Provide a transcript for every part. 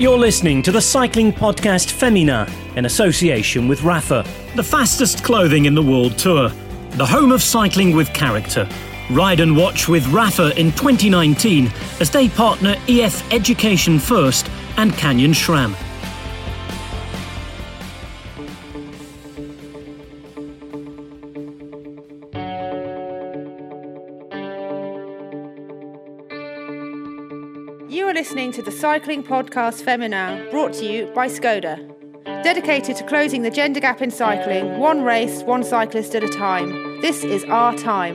You're listening to the cycling podcast Femina in association with Rapha, the fastest clothing in the world tour, the home of cycling with character. Ride and watch with Rapha in 2019 as they partner EF Education First and Canyon SRAM. You are listening to the cycling podcast Femina, brought to you by Skoda. Dedicated to closing the gender gap in cycling, one race, one cyclist at a time. This is our time.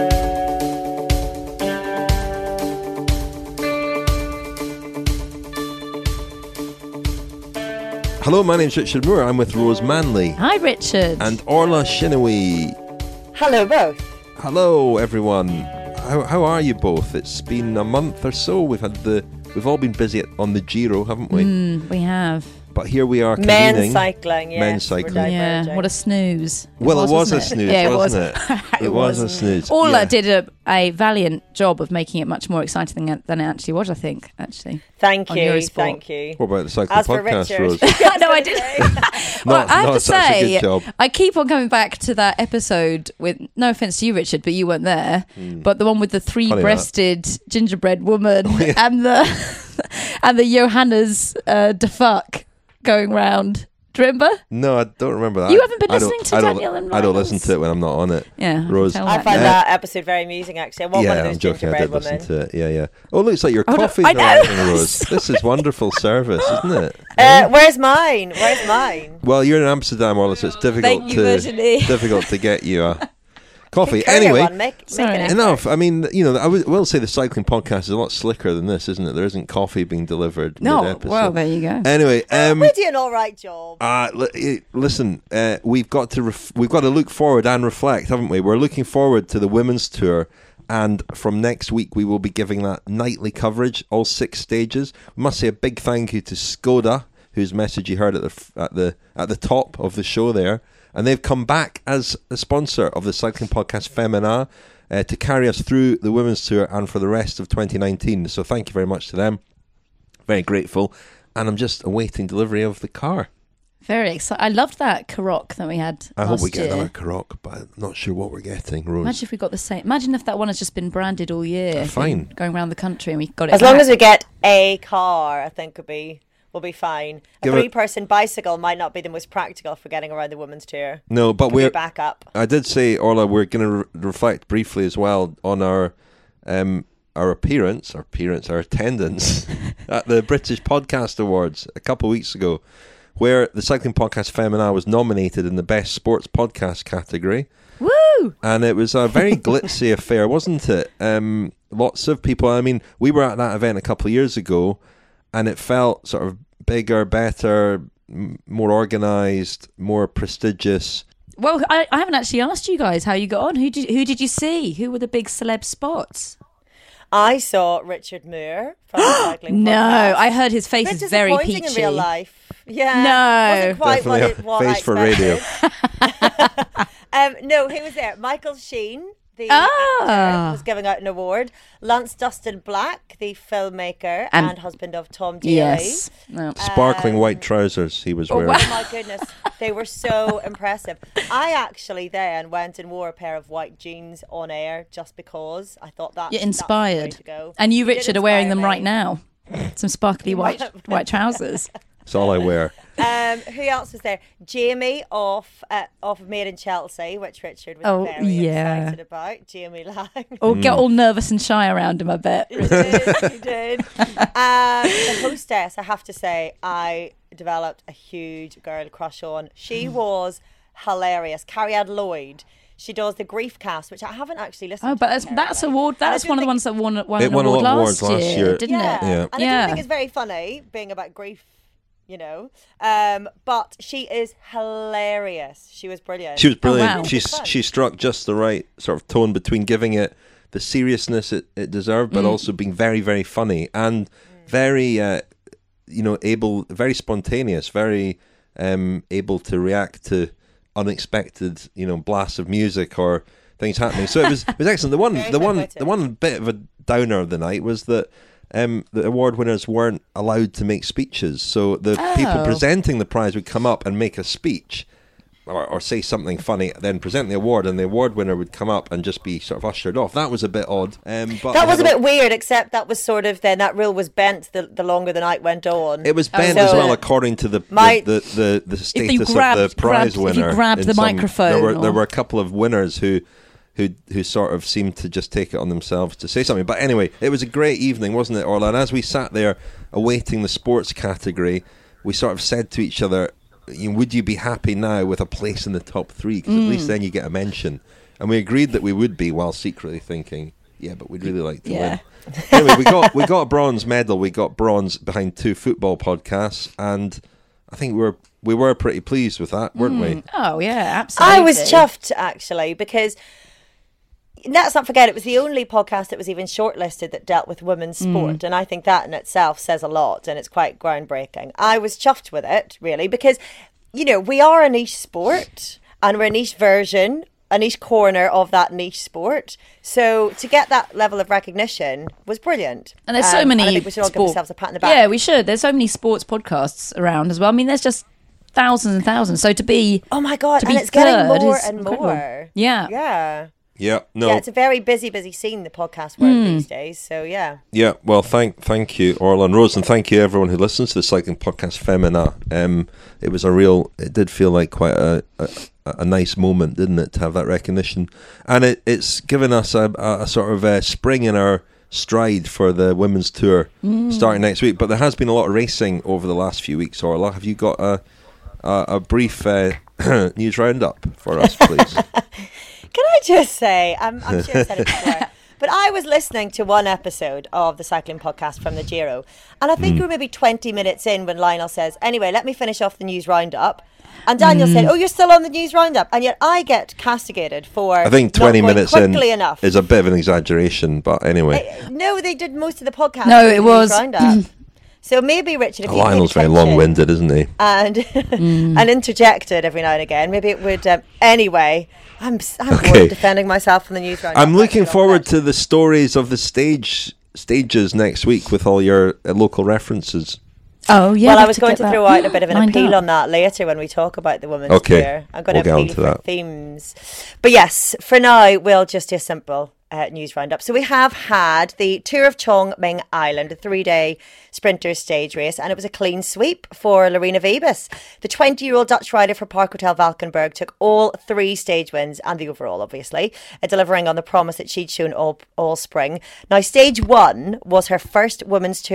Hello, my name's Richard Moore. I'm with Rose Manley. Hi, Richard. And Orla Shinawee. Hello, both. Hello, everyone. How are you both? It's been a month or so. We've all been busy on the Giro, haven't we? We have. But here we are Men's convening. cycling, yes. Men's cycling. Yeah, what a snooze. It was a snooze, wasn't it? It was a snooze. Orla did a valiant job of making it much more exciting than it actually was, I think, actually. Thank on you, Eurosport. thank you. What about the cycling As for podcast, Richard. Rose? No, I didn't. Well, I have to such a say, good job. I keep on coming back to that episode with, no offence to you, Richard, but you weren't there, but the one with the three-breasted gingerbread woman and the Johannes de Fuck going round. Do you remember? No, I don't remember that. You haven't been listening to Daniel and I don't Reynolds? listen to it when I'm not on it. Yeah, Rose. tell I that. find that episode very amusing, actually. I want one of I'm those joking. I gingerbread did listen women. to it. Yeah. Oh, it looks like your coffee's I know. arriving, Rose. This is wonderful service, isn't it? Where's mine? Where's mine? Well, you're in Amsterdam, Orla, so it's difficult Thank you, Virginie. to get you a coffee. Courier Anyway, one, make Sorry. an effort. enough. I mean, I will say the cycling podcast is a lot slicker than this, isn't it? There isn't coffee being delivered No, mid-episode. well, there you go. Anyway, We're doing an all right job. listen, we've got to look forward and reflect, haven't we? We're looking forward to the women's tour. And from next week, we will be giving that nightly coverage, all 6 stages. We must say a big thank you to Skoda, whose message you heard at the top of the show there, and they've come back as a sponsor of the cycling podcast Femina to carry us through the women's tour and for the rest of 2019. So thank you very much to them. Very grateful, and I'm just awaiting delivery of the car. Very exciting. I loved that Karoq that we had I hope we last get year. another Karoq, but I'm not sure what we're getting, Rose. Imagine if we got the same. Imagine if that one has just been branded all year. Fine. Going around the country and we got it As long back. as we get a car, I think we'll be fine. A Give it- 3-person bicycle might not be the most practical for getting around the women's tour. No, but Could be we're back up. I did say, Orla, we're going to reflect briefly as well on our attendance at the British Podcast Awards a couple of weeks ago, where the Cycling Podcast Femina was nominated in the Best Sports Podcast category. Woo! And it was a very glitzy affair, wasn't it? Lots of people. I mean, we were at that event a couple of years ago, and it felt sort of bigger, better, more organised, more prestigious. Well, I haven't actually asked you guys how you got on. Who did you see? Who were the big celeb spots? I saw Richard Moore from the cycling No, podcast. I heard his face Bit is very disappointing peachy. in real life. Yeah. No. Wasn't quite Definitely what a I face for radio. expected. No, who was there? Michael Sheen, the actor, was giving out an award. Lance Dustin Black, the filmmaker and husband of Tom Daly. Yes. No. Sparkling white trousers he was wearing. Oh my goodness, they were so impressive. I actually then went and wore a pair of white jeans on air just because I thought that You're that's the way inspired. to go. And you, Did Richard, are wearing inspire them me. right now. Some sparkly white trousers. That's all I wear. Who else was there? Jamie off of Made in Chelsea, which Richard was Oh, very yeah. excited about. Jamie Lang. Or get all nervous and shy around him, I bet. He did. The hostess, I have to say, I developed a huge girl crush on. She was hilarious. Carrie-Anne Lloyd. She does the Grief Cast, which I haven't actually listened Oh, to. but that's award. And I That's do one of the think- ones that won It an won a award lot of awards last year. didn't Yeah. it? Yeah. And I do think it's very funny being about grief, but she is hilarious. She was brilliant. She was brilliant. wow. She struck just the right sort of tone between giving it the seriousness it deserved, but also being very, very funny and very, able, very spontaneous, very able to react to unexpected, blasts of music or things happening. So it was excellent. The one bit of a downer of the night was that the award winners weren't allowed to make speeches. So the people presenting the prize would come up and make a speech or say something funny, then present the award, and the award winner would come up and just be sort of ushered off. That was a bit odd. But that was a bit weird, except that was sort of then that rule was bent the longer the night went on. It was bent as well according to the status of the prize winner. If you grabbed the microphone. There were a couple of winners who sort of seemed to just take it on themselves to say something. But anyway, it was a great evening, wasn't it, Orla? And as we sat there awaiting the sports category, we sort of said to each other, would you be happy now with a place in the top 3? Because at least then you get a mention. And we agreed that we would be, while secretly thinking, yeah, but we'd really like to win. Anyway, we got a bronze medal. We got bronze behind 2 football podcasts, and I think we were pretty pleased with that, weren't we? Oh yeah, absolutely. I was chuffed actually, because let's not forget, it was the only podcast that was even shortlisted that dealt with women's sport. And I think that in itself says a lot, and it's quite groundbreaking. I was chuffed with it, really, because, we are a niche sport and we're a niche version, a niche corner of that niche sport. So to get that level of recognition was brilliant. And there's so many I think we should all give ourselves a pat on the back. Yeah, we should. There's so many sports podcasts around as well. I mean, there's just thousands and thousands. So to be... Oh my God, and it's getting more and more. Yeah. Yeah. Yeah, no. Yeah, it's a very busy scene, the podcast world these days. So yeah. Yeah, well, thank you, Orla and Rose, and thank you everyone who listens to the cycling podcast Femina. It did feel like quite a nice moment, didn't it, to have that recognition, and it's given us a sort of a spring in our stride for the women's tour starting next week. But there has been a lot of racing over the last few weeks. Orla, have you got a brief news roundup for us, please? Can I just say, I'm sure I said it before, but I was listening to one episode of the cycling podcast from the Giro, and I think we were maybe 20 minutes in when Lionel says, anyway, let me finish off the news roundup. And Daniel said, oh, you're still on the news roundup. And yet I get castigated for I think 20 not going minutes quickly in enough. is a bit of an exaggeration, but anyway. No, they did most of the podcast. No, it was. Roundup. So maybe, Richard, if you Lionel's very long-winded, isn't he? And and interjected every now and again, maybe it would... anyway, I'm bored defending myself from the news roundup. I'm looking forward to the stories of the stages next week with all your local references. Oh, yeah. Well, I was going to throw out a bit of an appeal on that later when we talk about the women's tour. I'm going to appeal for themes. But yes, for now, we'll just do a simple news roundup. So we have had the Tour of Chong Ming Island, a 3-day sprinters stage race, and it was a clean sweep for Lorena Wiebes. The 20-year-old Dutch rider for Park Hotel Valkenburg took all 3 stage wins and the overall, obviously, delivering on the promise that she'd shown all spring. Now, stage 1 was her first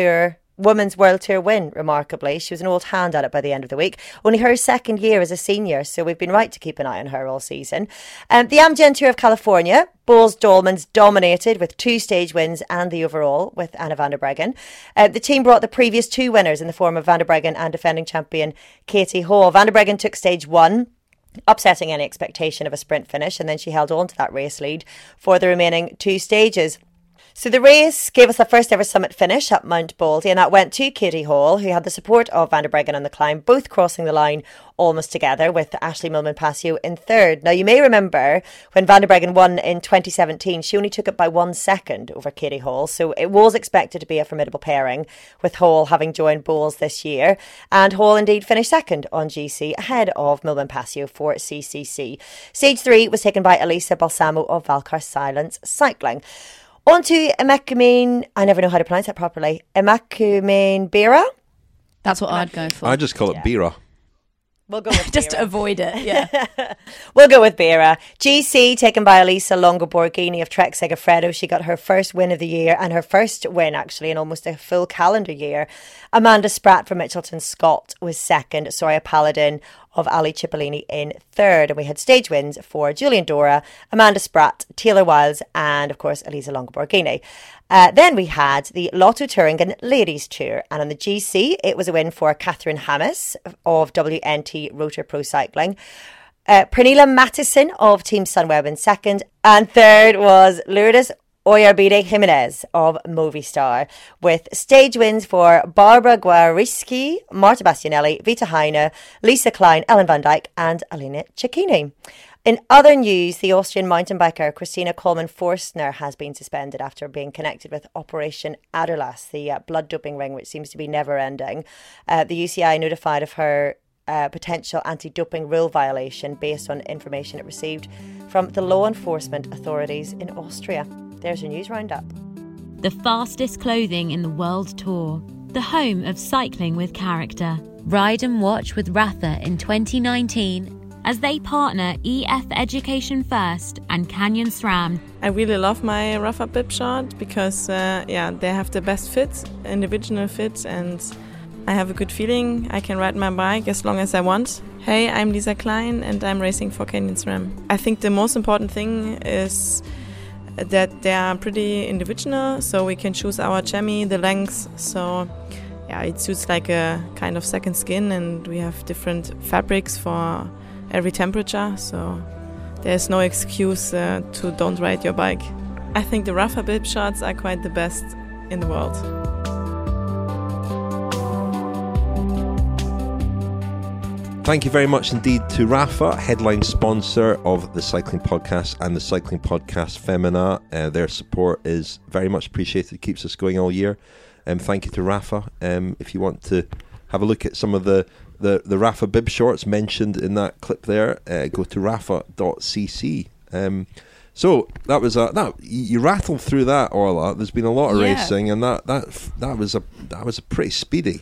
Women's World Tour win, remarkably. She was an old hand at it by the end of the week. Only her second year as a senior, so we've been right to keep an eye on her all season. The Amgen Tour of California, Boels Dolmans dominated with 2 stage wins and the overall with Anna van der Breggen. The team brought the previous 2 winners in the form of van der Breggen and defending champion Katie Hall. Van der Breggen took stage 1, upsetting any expectation of a sprint finish, and then she held on to that race lead for the remaining 2 stages. So the race gave us the first ever summit finish at Mount Baldy, and that went to Katie Hall, who had the support of Van der Breggen on the climb, both crossing the line almost together, with Ashleigh Millman-Passio in third. Now, you may remember when Van der Breggen won in 2017, she only took it by 1 second over Katie Hall, so it was expected to be a formidable pairing, with Hall having joined Boels this year. And Hall indeed finished second on GC, ahead of Millman-Passio for CCC. Stage 3 was taken by Elisa Balsamo of Valcar Silence Cycling. On to Emakumene, I never know how to pronounce that properly, Emakumene Bira? That's what I'd go for. I just call it Bira. We'll go with just to avoid it, yeah. We'll go with Bira. GC taken by Elisa Longo Borghini of Trek Segafredo. She got her first win of the year, and her first win actually in almost a full calendar year. Amanda Spratt from Mitchelton Scott was second. Soraya Paladin of Ali Cipollini in third. And we had stage wins for Julian Dora, Amanda Spratt, Taylor Wiles, and of course Elisa Longo Borghini. Then we had the Lotto Thuringen Ladies Tour, and on the GC it was a win for Catherine Hammes of WNT Rotor Pro Cycling. Pernilla Mattison of Team Sunweb in second, and third was Lourdes Oyarbide Jimenez of Movistar, with stage wins for Barbara Guarischi, Marta Bastianelli, Vita Heine, Lisa Klein, Ellen van Dijk and Alina Cecchini. In other news, the Austrian mountain biker Christina Coleman-Forstner has been suspended after being connected with Operation Aderlass, the blood doping ring, which seems to be never ending. The UCI notified of her potential anti-doping rule violation based on information it received from the law enforcement authorities in Austria. There's your news roundup. The fastest clothing in the world tour, the home of cycling with character. Ride and watch with Rapha in 2019 as they partner EF Education First and Canyon SRAM. I really love my Rapha bib short because they have the best fit, individual fit, and I have a good feeling. I can ride my bike as long as I want. Hey, I'm Lisa Klein and I'm racing for Canyon SRAM. I think the most important thing is that they are pretty individual, so we can choose our chamois, the lengths. So yeah, it suits like a kind of second skin, and we have different fabrics for every temperature, so there's no excuse to don't ride your bike. I think the Rapha bib shorts are quite the best in the world. Thank you very much indeed to Rapha, headline sponsor of the Cycling Podcast and the Cycling Podcast Femina. Their support is very much appreciated. It keeps us going all year. Thank you to Rapha. If you want to have a look at some of the Rapha bib shorts mentioned in that clip there, go to rapha.cc. So that was you rattled through that, Orla. There's been a lot of racing, and that was a pretty speedy.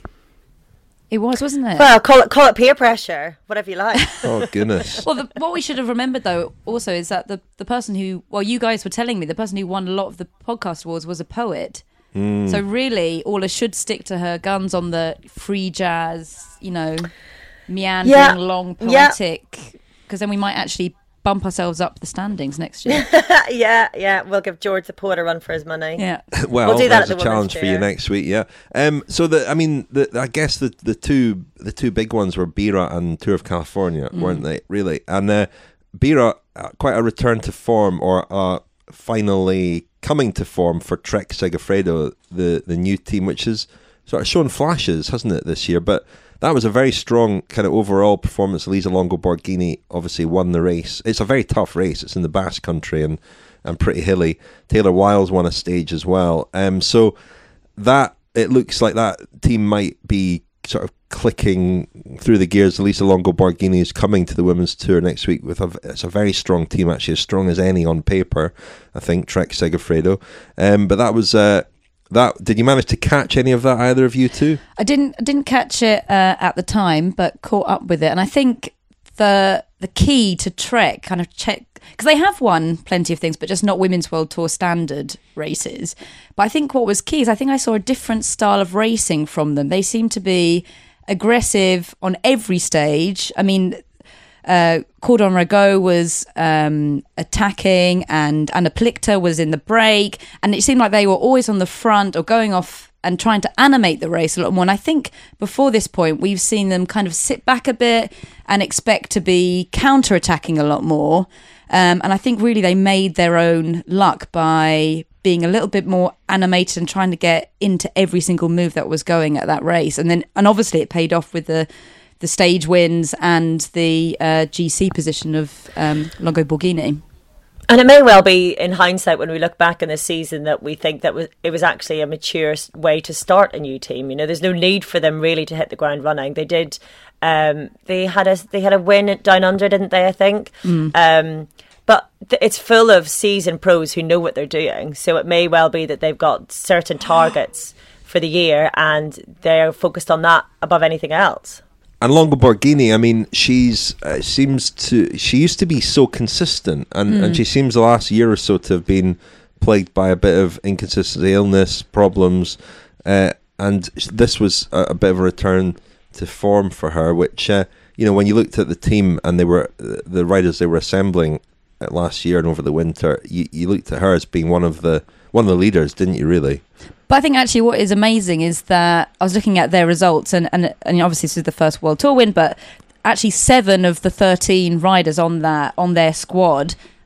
It was, wasn't it? Well, call it peer pressure, whatever you like. Oh goodness. Well, what we should have remembered though also is that the person who, well, you guys were telling me the person who won a lot of the podcast awards was a poet. So really, Orla should stick to her guns on the free jazz, meandering, long, poetic, because then we might actually bump ourselves up the standings next year. Yeah. We'll give George the poet a run for his money. Yeah. Well, we'll do that that's a challenge for you next week. Yeah. So I guess the two big ones were Bira and Tour of California, weren't they? Really, and Bira quite a return to form, or finally coming to form for Trek Segafredo, the new team, which has sort of shown flashes, hasn't it, this year? But that was a very strong kind of overall performance. Elisa Longo Borghini obviously won the race. It's a very tough race. It's in the Basque Country and pretty hilly. Taylor Wiles won a stage as well. So that it looks like that team might be sort of clicking through the gears. Elisa Longo Borghini is coming to the women's tour next week with it's a very strong team, actually, as strong as any on paper, I think, Trek Segafredo. But that was did you manage to catch any of that, either of you two? I didn't catch it at the time, but caught up with it. And I think the key to Trek kind of check, because they have won plenty of things, but just not Women's World Tour standard races. But I think what was key is I think I saw a different style of racing from them. They seem to be aggressive on every stage. I mean, Cordon Rago was attacking, and Anna Plichter was in the break, and it seemed like they were always on the front or going off and trying to animate the race a lot more. And I think before this point, we've seen them kind of sit back a bit and expect to be counter-attacking a lot more. And I think really they made their own luck by being a little bit more animated and trying to get into every single move that was going at that race. And obviously it paid off with the stage wins and the GC position of Longo Borghini. And it may well be, in hindsight, when we look back on this season, that we think that it was actually a mature way to start a new team. There's no need for them really to hit the ground running. They did. They had a win down under, didn't they? I think. But it's full of seasoned pros who know what they're doing. So it may well be that they've got certain targets for the year, and they're focused on that above anything else. And Longo Borghini, I mean, she used to be so consistent, and she seems the last year or so to have been plagued by a bit of inconsistency, illness, problems, and this was a bit of a return to form for her, which, when you looked at the team and the riders they were assembling last year and over the winter, you looked at her as being one of the leaders, didn't you, really? But I think actually what is amazing is that I was looking at their results, and obviously this is the first World Tour win, but actually 7 of the 13 riders on their squad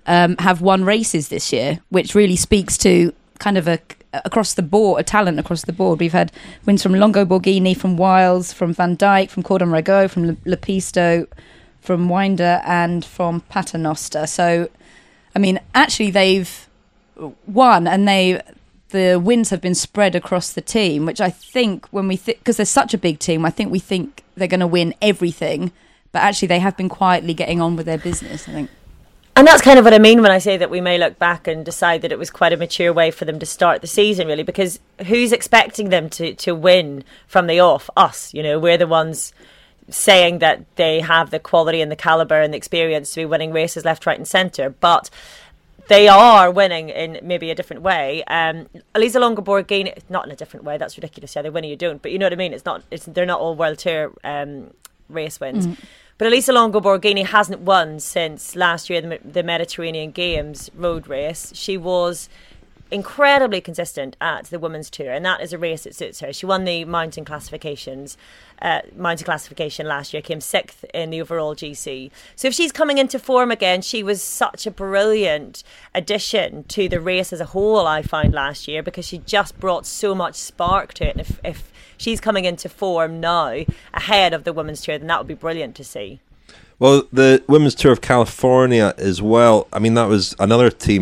have won races this year, which really speaks to kind of a talent across the board. We've had wins from Longo Borghini, from Wiles, from Van Dijk, from Cordon Rago, from Lepisto, from Winder, and from Paternoster. So, I mean, actually they've won, and the wins have been spread across the team, which I think when we because they're such a big team, I think we think they're going to win everything, but actually they have been quietly getting on with their business, I think. And that's kind of what I mean when I say that we may look back and decide that it was quite a mature way for them to start the season, really, because who's expecting them to win from the off? Us, we're the ones saying that they have the quality and the calibre and the experience to be winning races left, right and centre, but they are winning in maybe a different way. Elisa Longo Borghini, not in a different way, that's ridiculous, yeah, they win or you don't, but you know what I mean, they're not all World Tour race wins. Mm. But Elisa Longo Borghini hasn't won since last year, the Mediterranean Games road race. She was incredibly consistent at the Women's Tour, and that is a race that suits her. She won the mountain classification last year, came 6th in the overall GC. So if she's coming into form again, she was such a brilliant addition to the race as a whole, I found, last year, because she just brought so much spark to it. And if she's coming into form now ahead of the Women's Tour, then that would be brilliant to see. Well, the Women's Tour of California as well, I mean, that was another team,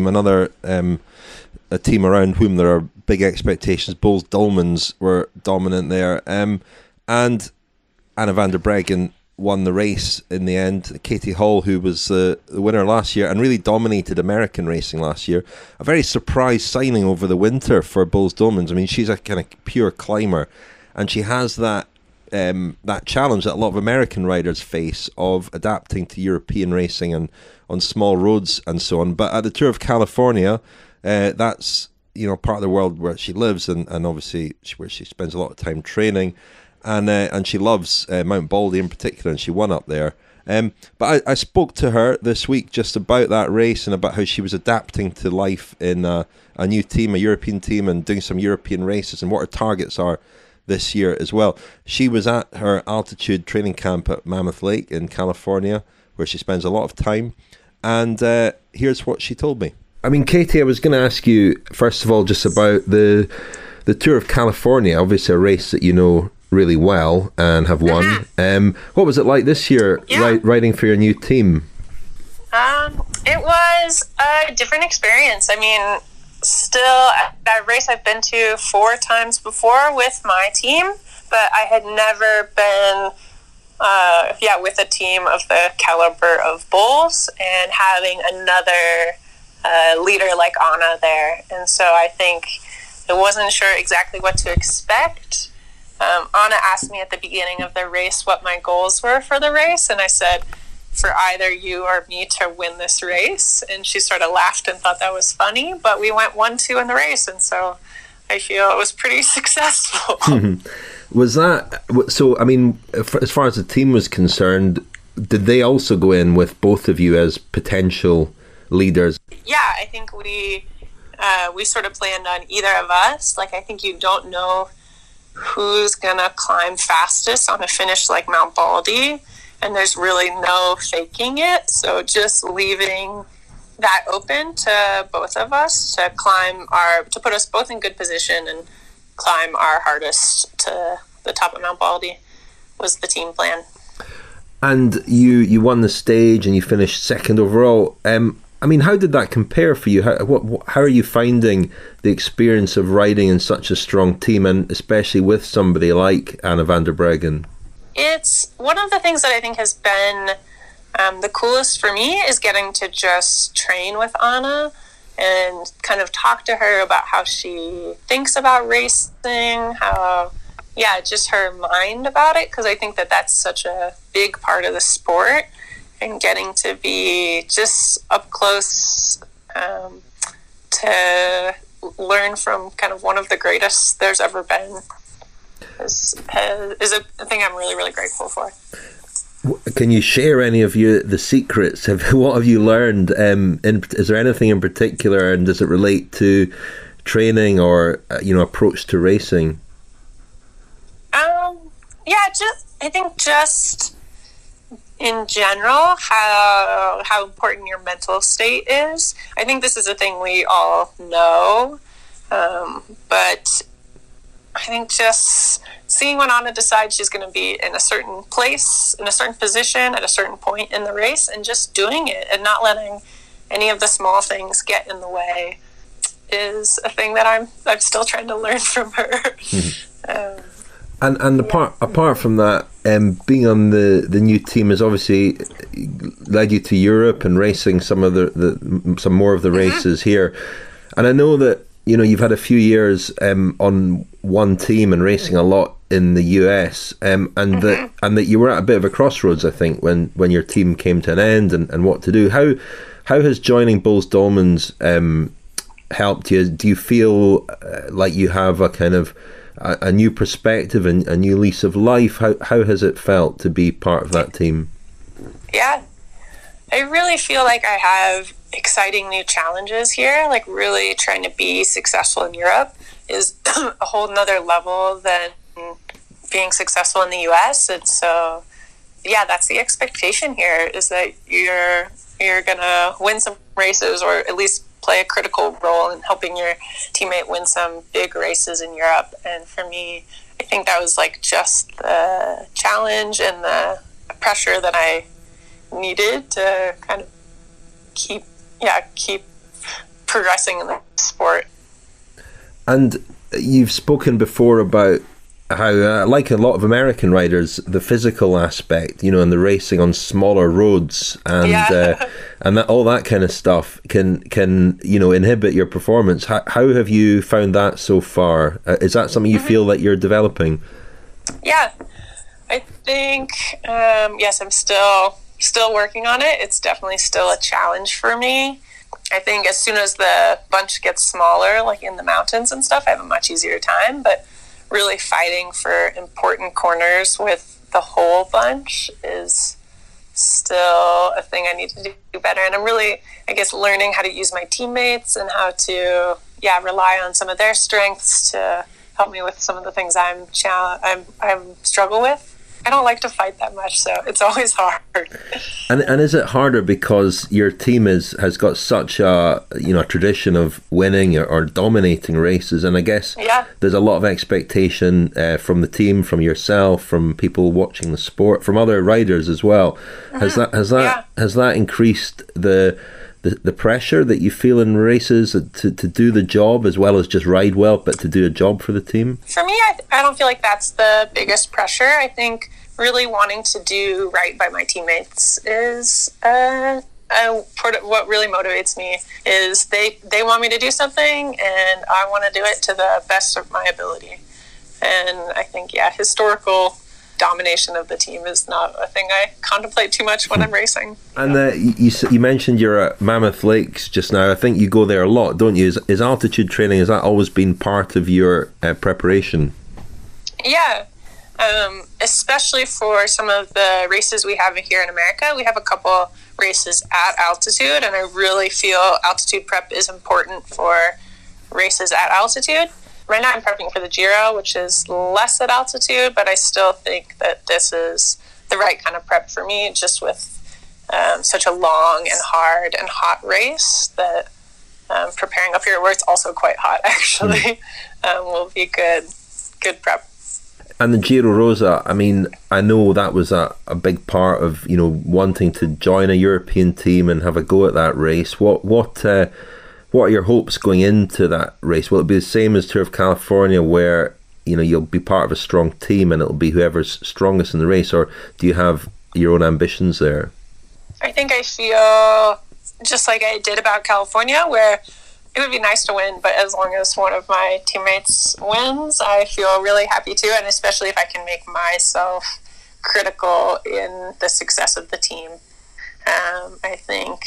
a team around whom there are big expectations. Boels Dolmans were dominant there. And Anna van der Breggen won the race in the end. Katie Hall, who was the winner last year and really dominated American racing last year. A very surprise signing over the winter for Boels Dolmans. I mean, she's a kind of pure climber, and she has that challenge that a lot of American riders face of adapting to European racing and on small roads and so on. But at the Tour of California, that's part of the world where she lives and obviously where she spends a lot of time training, and she loves Mount Baldy in particular, and she won up there. But I spoke to her this week just about that race and about how she was adapting to life in a new team, a European team, and doing some European races and what her targets are this year as well. She was at her altitude training camp at Mammoth Lake in California, where she spends a lot of time, and here's what she told me. I mean, Katie, I was going to ask you, first of all, just about the Tour of California, obviously a race that you know really well and have won. Mm-hmm. What was it like this year, riding for your new team? It was a different experience. I mean, still, that race I've been to 4 times before with my team, but I had never been with a team of the caliber of Boels and having another leader like Anna there. And so I think I wasn't sure exactly what to expect. Anna asked me at the beginning of the race what my goals were for the race, and I said, for either you or me to win this race. And she sort of laughed and thought that was funny, but we went 1-2 in the race, and so I feel it was pretty successful. Was that so? I mean, as far as the team was concerned, did they also go in with both of you as potential leaders? Yeah, I think we sort of planned on either of us. Like, I think you don't know who's gonna climb fastest on a finish like Mount Baldy, and there's really no faking it. So just leaving that open to both of us to to put us both in good position and climb our hardest to the top of Mount Baldy was the team plan. And you won the stage and you finished 2nd overall. I mean, how did that compare for you? How are you finding the experience of riding in such a strong team, and especially with somebody like Anna van der Breggen? It's one of the things that I think has been the coolest for me is getting to just train with Anna and kind of talk to her about how she thinks about racing, just her mind about it, because I think that that's such a big part of the sport. And getting to be just up close to learn from kind of one of the greatest there's ever been is a thing I'm really, really grateful for. Can you share any of the secrets? What have you learned? Is there anything in particular, and does it relate to training or approach to racing? I think in general, how important your mental state is. I think this is a thing we all know, but I think just seeing when Anna decides she's going to be in a certain place, in a certain position, at a certain point in the race, and just doing it and not letting any of the small things get in the way is a thing that I'm still trying to learn from her. And apart from that, being on the new team has obviously led you to Europe and racing some of some more of the races here. And I know that you've had a few years on one team and racing a lot in the US, and that you were at a bit of a crossroads, I think, when your team came to an end and what to do. How has joining Boels Dolmans helped you? Do you feel like you have a kind of a new perspective and a new lease of life? How has it felt to be part of that team? Yeah, I really feel like I have exciting new challenges here. Like, really trying to be successful in Europe is a whole nother level than being successful in the US. And so, yeah, that's the expectation here, is that you're gonna win some races, or at least play a critical role in helping your teammate win some big races in Europe. And for me, I think that was like just the challenge and the pressure that I needed to kind of keep progressing in the sport. And you've spoken before about how, like a lot of American riders, the physical aspect, and the racing on smaller roads and that all that kind of stuff can inhibit your performance. How have you found that so far? Is that something you feel that you're developing? Yeah, I think yes, I'm still working on it. It's definitely still a challenge for me. I think as soon as the bunch gets smaller, like in the mountains and stuff, I have a much easier time. But really fighting for important corners with the whole bunch is still a thing I need to do better. And I'm really, I guess, learning how to use my teammates and how to, rely on some of their strengths to help me with some of the things I struggle with. I don't like to fight that much, so it's always hard. And is it harder because your team has got such a tradition of winning or dominating races, and I guess there's a lot of expectation from the team, from yourself, from people watching the sport, from other riders as well. Has that increased the pressure that you feel in races to do the job as well as just ride well, but to do a job for the team? For me, I don't feel like that's the biggest pressure. I think really wanting to do right by my teammates is part of what really motivates me. Is they want me to do something, and I want to do it to the best of my ability. And I think, historical domination of the team is not a thing I contemplate too much when I'm racing. And you mentioned you're at Mammoth Lakes just now. I think you go there a lot, don't you? Is altitude training, has that always been part of your preparation? Yeah, especially for some of the races we have here in America. We have a couple races at altitude, and I really feel altitude prep is important for races at altitude. Right now I'm prepping for the Giro, which is less at altitude, but I still think that this is the right kind of prep for me, just with such a long and hard and hot race that preparing up here, where it's also quite hot actually, will be good prep. And the Giro Rosa, I mean, I know that was a big part of, wanting to join a European team and have a go at that race. What are your hopes going into that race? Will it be the same as Tour of California, where you'll be part of a strong team and it'll be whoever's strongest in the race, or do you have your own ambitions there? I think I feel just like I did about California, where it would be nice to win, but as long as one of my teammates wins, I feel really happy too, and especially if I can make myself critical in the success of the team. I think,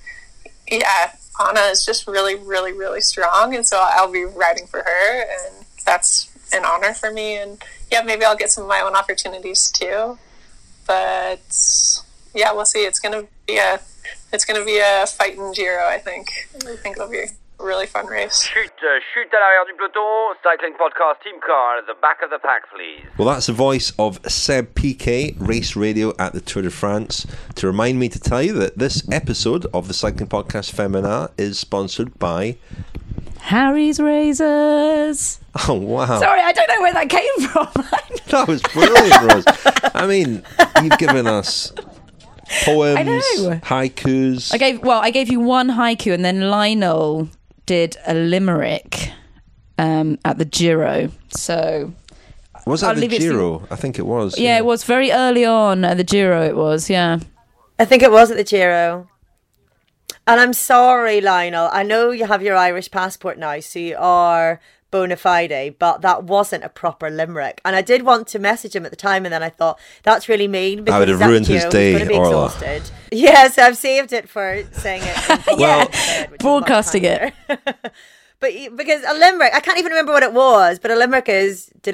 Anna is just really, really, really strong, and so I'll be riding for her, and that's an honor for me. And maybe I'll get some of my own opportunities too. But we'll see. It's gonna be a fighting Giro. I think it'll be really fun race. Chute à l'arrière du peloton, cycling podcast team car at the back of the pack, please. Well, that's the voice of Seb Piquet, race radio at the Tour de France, to remind me to tell you that this episode of the Cycling Podcast Femina is sponsored by Harry's Razors. Oh, wow. Sorry, I don't know where that came from. That was brilliant, Rose. I mean, you've given us poems, I know. haikus. I gave you one haiku, and then Lionel did a limerick at the Giro. So Was that the Giro? I think it was. Yeah, it was very early on at the Giro. It was, yeah. I think it was at the Giro. And I'm sorry, Lionel. I know you have your Irish passport now, so you are bona fide, but that wasn't a proper limerick. And I did want to message him at the time, and then I thought, that's really mean. I would have ruined his day, he's going to be Orla. exhausted. Yes, I've saved it for saying it. Well, broadcasting it. But because a limerick, I can't even remember what it was, but a limerick is and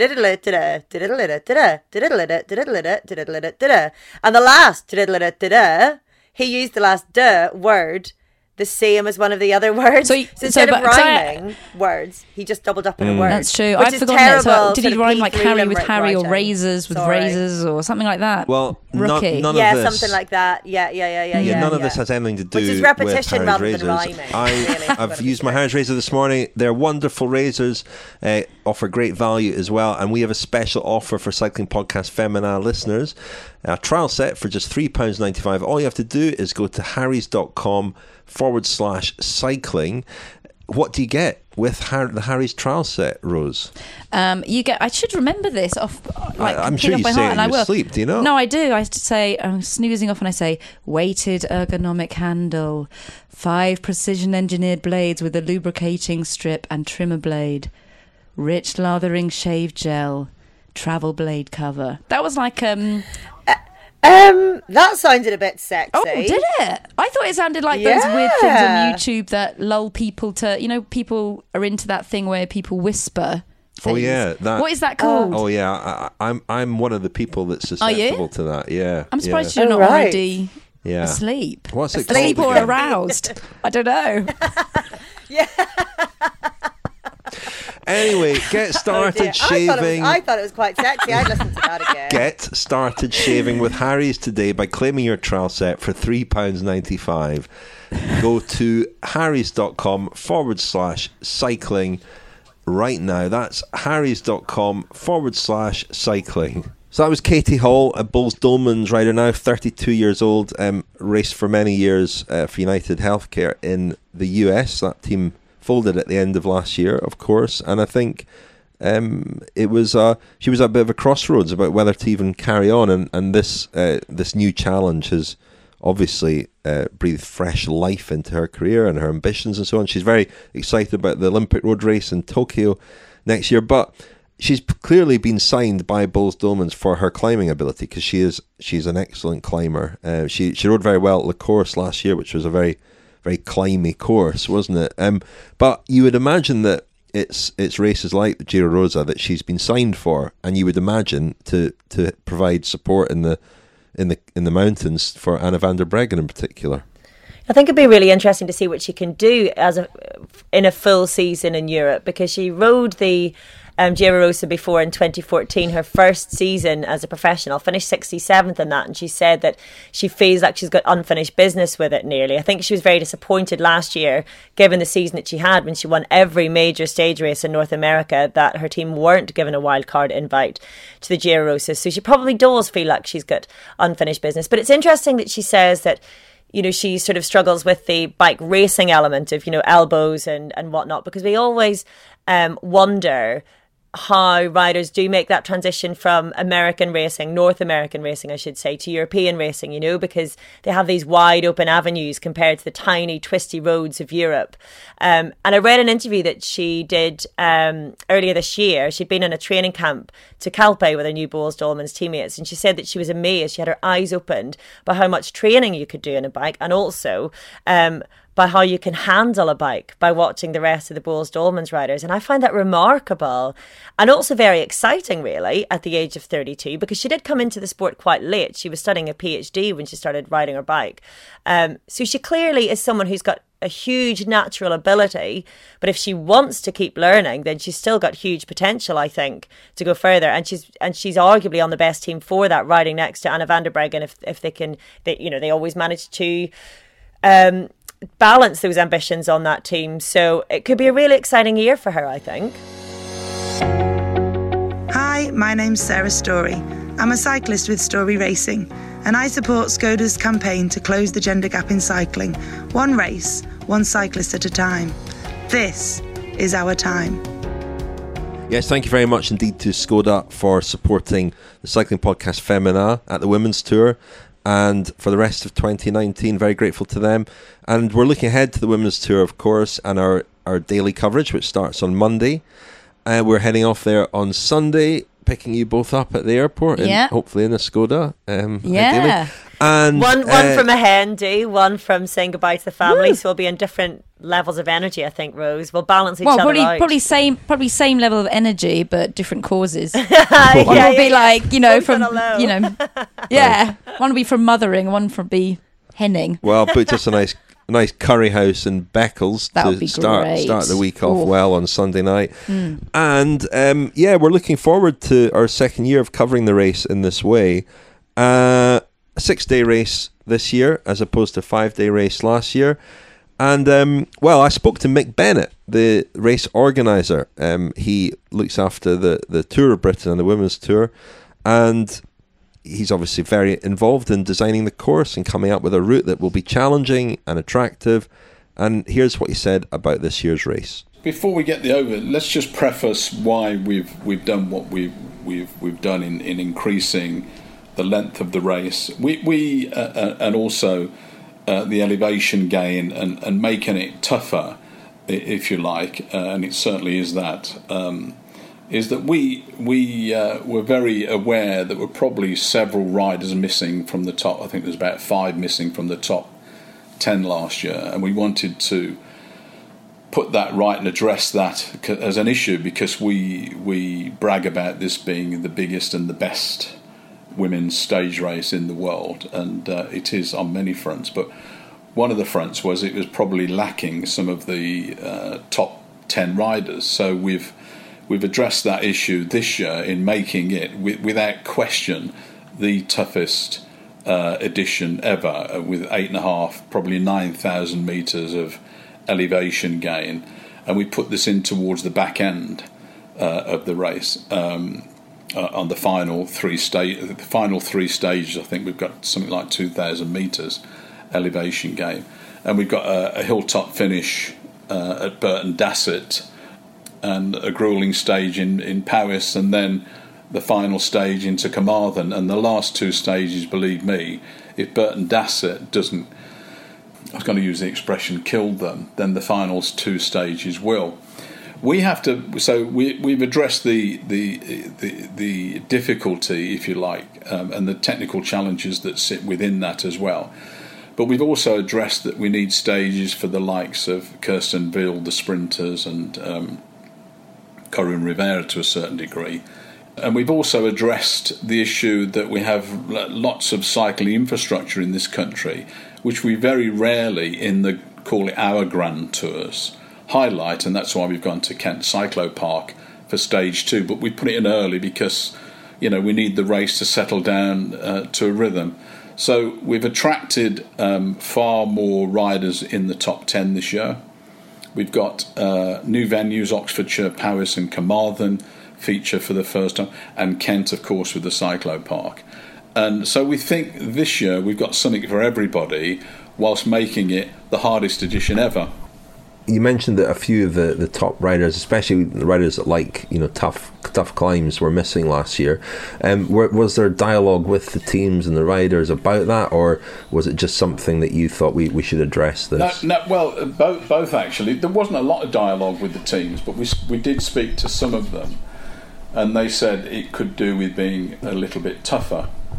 the last he used the last word the same as one of the other words. So instead of rhyming words, he just doubled up in a word. That's true. I've forgotten it. So did he rhyme like Harry with Harry or razors with razors or something like that? Well, Rookie. none of this. Something like that. Yeah. None of this has anything to do Which is repetition with rather Harry's than razors. rhyming. I've used my Harry's razor this morning. They're wonderful razors, offer great value as well. And we have a special offer for Cycling Podcast Femina listeners. A trial set for just £3.95. All you have to do is go to harrys.com/cycling. What do you get with the Harry's trial set, Rose? You get. I should remember this off. I'm sure you say it in your sleep. Do you know? No, I do. I say I'm snoozing off, and I say weighted ergonomic handle, 5 precision engineered blades with a lubricating strip and trimmer blade, rich lathering shave gel, travel blade cover. That was like that sounded a bit sexy. Oh, did it? I thought it sounded like those weird things on YouTube that lull people to, people are into that thing where people whisper things. Oh yeah, what is that called? Oh yeah, I'm one of the people that's susceptible to that. Yeah, I'm surprised you're not already asleep. What's it asleep called or again? aroused? I don't know. Yeah. Anyway, get started shaving. I thought it was quite sexy. I'd listen to that again. Get started shaving with Harry's today by claiming your trial set for £3.95. Go to harrys.com/cycling right now. That's harrys.com/cycling. So that was Katie Hall, a Bulls Dolmans rider now, 32 years old, raced for many years for United Healthcare in the US. That team folded at the end of last year, of course, and I think she was at a bit of a crossroads about whether to even carry on, and this new challenge has obviously breathed fresh life into her career and her ambitions and so on. She's very excited about the Olympic Road race in Tokyo next year, but she's clearly been signed by Bulls Dolmans for her climbing ability because she's an excellent climber. She rode very well at La Course last year, which was a very climby course, wasn't it? But you would imagine that it's races like the Giro Rosa that she's been signed for, and you would imagine to provide support in the mountains for Anna van der Breggen in particular. I think it'd be really interesting to see what she can do in a full season in Europe, because she rode the Giro Rosa before in 2014, her first season as a professional, finished 67th in that, and she said that she feels like she's got unfinished business with it nearly. I think she was very disappointed last year, given the season that she had when she won every major stage race in North America, that her team weren't given a wildcard invite to the Giro Rosa. So she probably does feel like she's got unfinished business. But it's interesting that she says that she sort of struggles with the bike racing element of, elbows and whatnot, because we always wonder how riders do make that transition from American racing, North American racing, I should say, to European racing, because they have these wide open avenues compared to the tiny, twisty roads of Europe. And I read an interview that she did earlier this year. She'd been in a training camp to Calpe with her new Bulls Dolmans teammates, and she said that she was amazed. She had her eyes opened by how much training you could do on a bike, and also by how you can handle a bike by watching the rest of the Boels Dolmans riders. And I find that remarkable and also very exciting, really, at the age of 32, because she did come into the sport quite late. She was studying a PhD when she started riding her bike. So she clearly is someone who's got a huge natural ability, but if she wants to keep learning, then she's still got huge potential, I think, to go further. And she's arguably on the best team for that, riding next to Anna van der Breggen. If they can, they always manage to balance those ambitions on that team. So it could be a really exciting year for her, I think. Hi, my name's Sarah Story. I'm a cyclist with Story Racing, and I support Skoda's campaign to close the gender gap in cycling, one race, one cyclist at a time. This is our time. Yes, thank you very much indeed to Skoda for supporting the cycling podcast Femina at the Women's Tour, and for the rest of 2019, very grateful to them. And we're looking ahead to the Women's Tour, of course, and our daily coverage, which starts on Monday. We're heading off there on Sunday, picking you both up at the airport, and hopefully in a Skoda. Ideally. And one from a Hendy, one from saying goodbye to the family. So we'll be in different levels of energy, I think, Rose. We'll balance each other out. Probably same level of energy, but different causes. One will be like, from one will be from mothering, one from be henning. Well, booked us a nice curry house in Beccles to start the week off well on Sunday night. And we're looking forward to our second year of covering the race in this way. A 6-day race this year as opposed to a 5-day race last year. And I spoke to Mick Bennett, the race organizer. He looks after the Tour of Britain and the Women's Tour, and he's obviously very involved in designing the course and coming up with a route that will be challenging and attractive. And here's what he said about this year's race. Before we get let's just preface why we've done what we've done in increasing the length of the race. We and also the elevation gain and making it tougher, if you like, and it certainly is that. Is that we were very aware that were probably several riders missing from the top. I think there's about 5 missing from the top 10 last year, and we wanted to put that right and address that as an issue, because we brag about this being the biggest and the best women's stage race in the world, and it is on many fronts. But one of the fronts was it was probably lacking some of the top 10 riders. So we've addressed that issue this year in making it, without question, the toughest edition ever, with 8.5, probably 9,000 metres of elevation gain. And we put this in towards the back end of the race. On the final three stages, I think we've got something like 2,000 metres elevation gain. And we've got a hilltop finish at Burton Dasset, and a gruelling stage in Powys, and then the final stage into Carmarthen. And the last 2 stages, believe me, if Burton Dasset doesn't, I was going to use the expression, killed them, then the final 2 stages will. We have to. So we've addressed the difficulty, if you like, and the technical challenges that sit within that as well. But we've also addressed that we need stages for the likes of Kirsten Wild, the sprinters, and Corinne Rivera to a certain degree. And we've also addressed the issue that we have lots of cycling infrastructure in this country, which we very rarely, call it our Grand Tours, highlight, and that's why we've gone to Kent Cyclo Park for stage 2. But we put it in early because, we need the race to settle down to a rhythm. So we've attracted far more riders in the top 10 this year. We've got new venues, Oxfordshire, Powys and Carmarthen feature for the first time, and Kent, of course, with the Cyclo Park. And so we think this year we've got something for everybody, whilst making it the hardest edition ever. You mentioned that a few of the top riders, especially the riders that like tough climbs, were missing last year. Was there dialogue with the teams and the riders about that, or was it just something that you thought we should address this? No, well, both actually. There wasn't a lot of dialogue with the teams, but we did speak to some of them, and they said it could do with being a little bit tougher.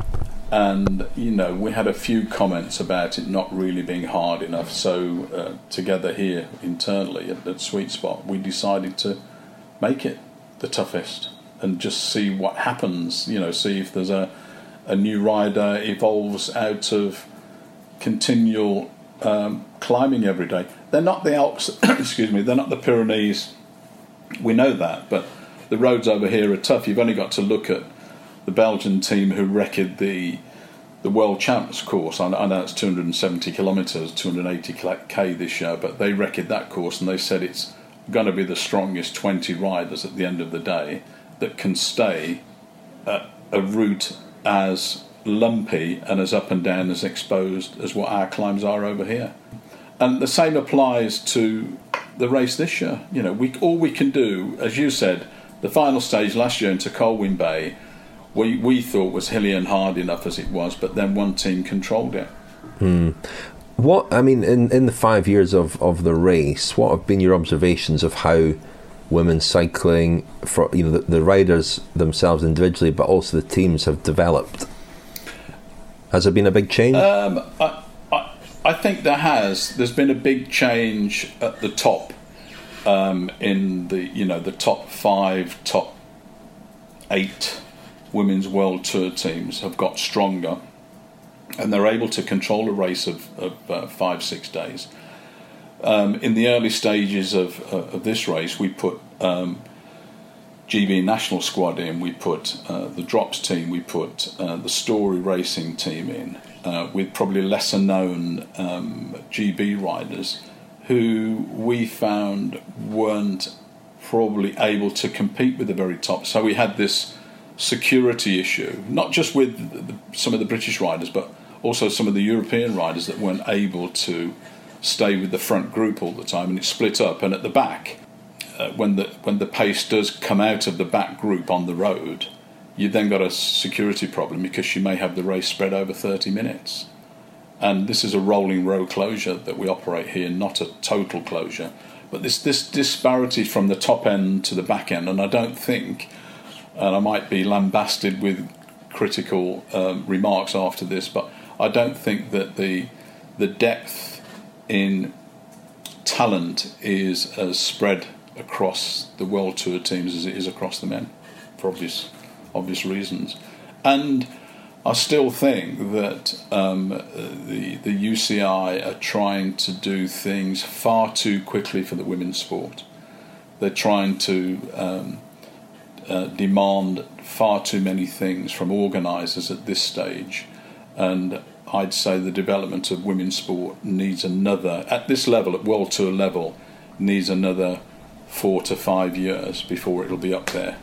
And, you know, we had a few comments about it not really being hard enough. So together here internally at Sweet Spot, we decided to make it the toughest and just see what happens, you know, see if there's a new rider evolves out of continual climbing every day. They're not the Alps, excuse me, they're not the Pyrenees. We know that, but the roads over here are tough. You've only got to look at the Belgian team who recorded the World Champs course. I know it's 270 kilometres, 280k this year, but they recorded that course and they said it's going to be the strongest 20 riders at the end of the day that can stay at a route as lumpy and as up and down as exposed as what our climbs are over here. And the same applies to the race this year. You know, all we can do, as you said, the final stage last year into Colwyn Bay, we thought was hilly and hard enough as it was, but then one team controlled it. What, I mean, in the 5 years of the race, what have been your observations of how women's cycling, for, you know, the riders themselves individually, but also the teams have developed? Has there been a big change? I think there has. There's been a big change at the top, in the top 5, top 8 women's world tour teams have got stronger, and they're able to control a race of 5-6 days. In the early stages of this race, we put GB national squad in, we put the Drops team, we put the Story Racing team in, with probably lesser known GB riders who we found weren't probably able to compete with the very top. So we had this security issue, not just with some of the British riders, but also some of the European riders that weren't able to stay with the front group all the time, and it split up. And at the back, when the pace does come out of the back group on the road, you then got a security problem because you may have the race spread over 30 minutes. And this is a rolling road closure that we operate here, not a total closure. But this disparity from the top end to the back end, and I don't think, and I might be lambasted with critical remarks after this, but I don't think that the depth in talent is as spread across the World Tour teams as it is across the men, for obvious reasons. And I still think that the UCI are trying to do things far too quickly for the women's sport. They're trying to demand far too many things from organisers at this stage, and I'd say the development of women's sport needs another, at this level, at World Tour level, needs another 4 to 5 years before it'll be up there.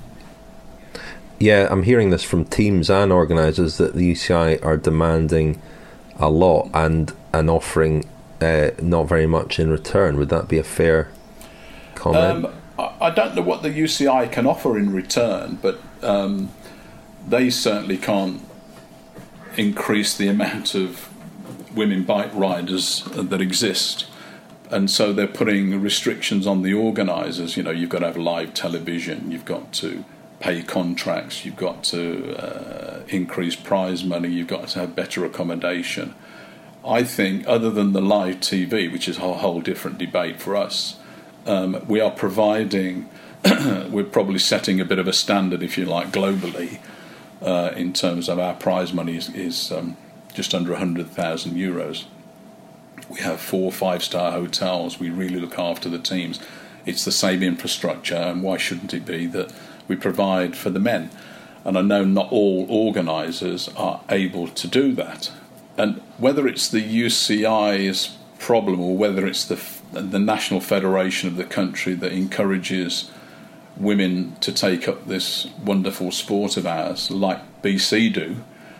Yeah, I'm hearing this from teams and organisers that the UCI are demanding a lot and offering not very much in return. Would that be a fair comment? I don't know what the UCI can offer in return, but they certainly can't increase the amount of women bike riders that exist. And so they're putting restrictions on the organisers. You know, you've got to have live television, you've got to pay contracts, you've got to increase prize money, you've got to have better accommodation. I think, other than the live TV, which is a whole different debate for us, we are providing, we're probably setting a bit of a standard, if you like, globally, in terms of our prize money is just under €100,000. We have 4 5-star hotels, we really look after the teams. It's the same infrastructure, and why shouldn't it be that we provide for the men? And I know not all organisers are able to do that. And whether it's the UCI's problem or whether it's the national federation of the country that encourages women to take up this wonderful sport of ours, like BC do,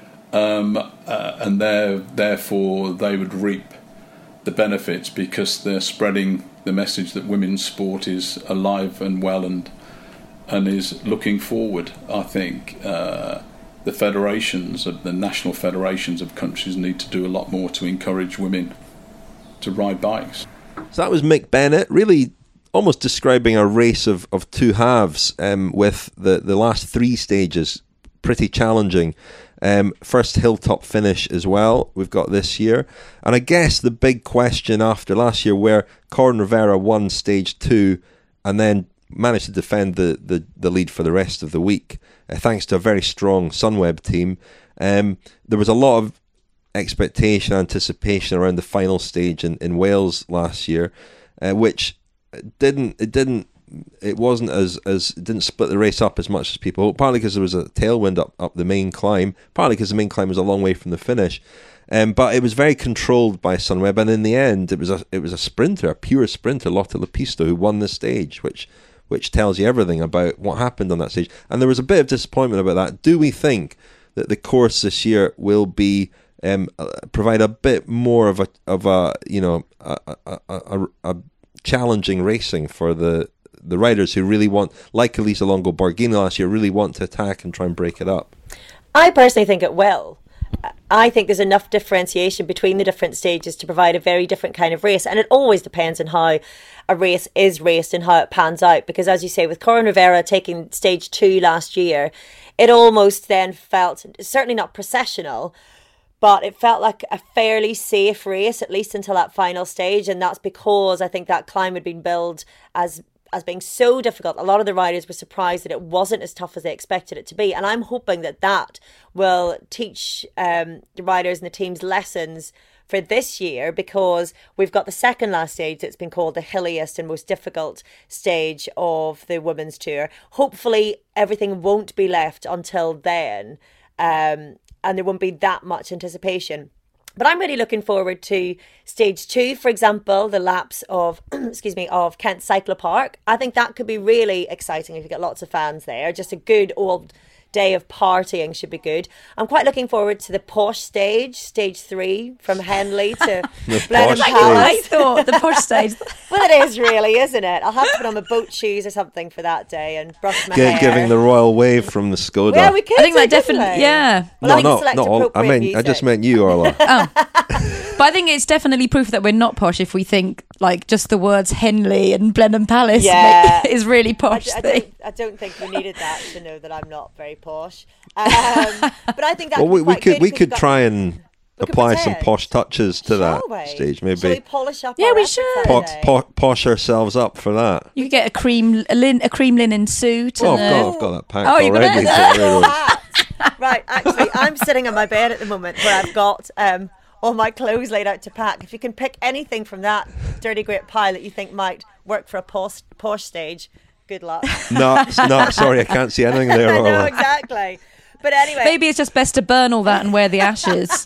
and therefore they would reap the benefits because they're spreading the message that women's sport is alive and well and is looking forward. I think the federations, the national federations of countries, need to do a lot more to encourage women to ride bikes. So that was Mick Bennett, really almost describing a race of two halves, with the last 3 stages pretty challenging. First hilltop finish as well we've got this year. And I guess the big question after last year, where Coryn Rivera won stage 2 and then managed to defend the lead for the rest of the week, thanks to a very strong Sunweb team. There was a lot of expectation, anticipation around the final stage in Wales last year, which it didn't split the race up as much as people hoped, partly because there was a tailwind up the main climb, partly because the main climb was a long way from the finish. But it was very controlled by Sunweb, and in the end, it was a sprinter, a pure sprinter, Lotte Lepisto, who won the stage, which tells you everything about what happened on that stage. And there was a bit of disappointment about that. Do we think that the course this year will be provide a bit more of a challenging racing for the riders who really want, like Elisa Longo Borghini last year, really want to attack and try and break it up? I personally think it will. I think there's enough differentiation between the different stages to provide a very different kind of race. And it always depends on how a race is raced and how it pans out. Because as you say, with Coryn Rivera taking stage 2 last year, it almost then felt, certainly not processional, but it felt like a fairly safe race, at least until that final stage. And that's because I think that climb had been billed as being so difficult. A lot of the riders were surprised that it wasn't as tough as they expected it to be. And I'm hoping that will teach the riders and the teams lessons for this year, because we've got the second last stage that's been called the hilliest and most difficult stage of the women's tour. Hopefully everything won't be left until then, and there won't be that much anticipation. But I'm really looking forward to stage 2, for example, the laps of of Kent Cyclopark. I think that could be really exciting if you get lots of fans there. Just a good old day of partying should be good. I'm quite looking forward to the posh stage 3, from Henley to Blenheim Palace. I thought the posh stage. Well, it is really, isn't it? I'll have to put on my boat shoes or something for that day and brush my hair. Giving the royal wave from the Skoda. Yeah, we could. I think that definitely, yeah. Well, not all. I just meant you, Orla. Oh. But I think it's definitely proof that we're not posh if we think like just the words Henley and Blenheim Palace is really posh. I don't think you needed that to know that I'm not very posh. But I think that we could try and apply some posh touches to that stage. Maybe. Shall we polish up? Yeah, we should. Posh ourselves up for that. You could get a cream linen suit. Oh, I've got that packed already. Right, actually, I'm sitting on my bed at the moment where I've got all my clothes laid out to pack. If you can pick anything from that dirty great pile that you think might work for a posh stage, good luck. No, sorry, I can't see anything there. I know, exactly. But anyway, maybe it's just best to burn all that and wear the ashes.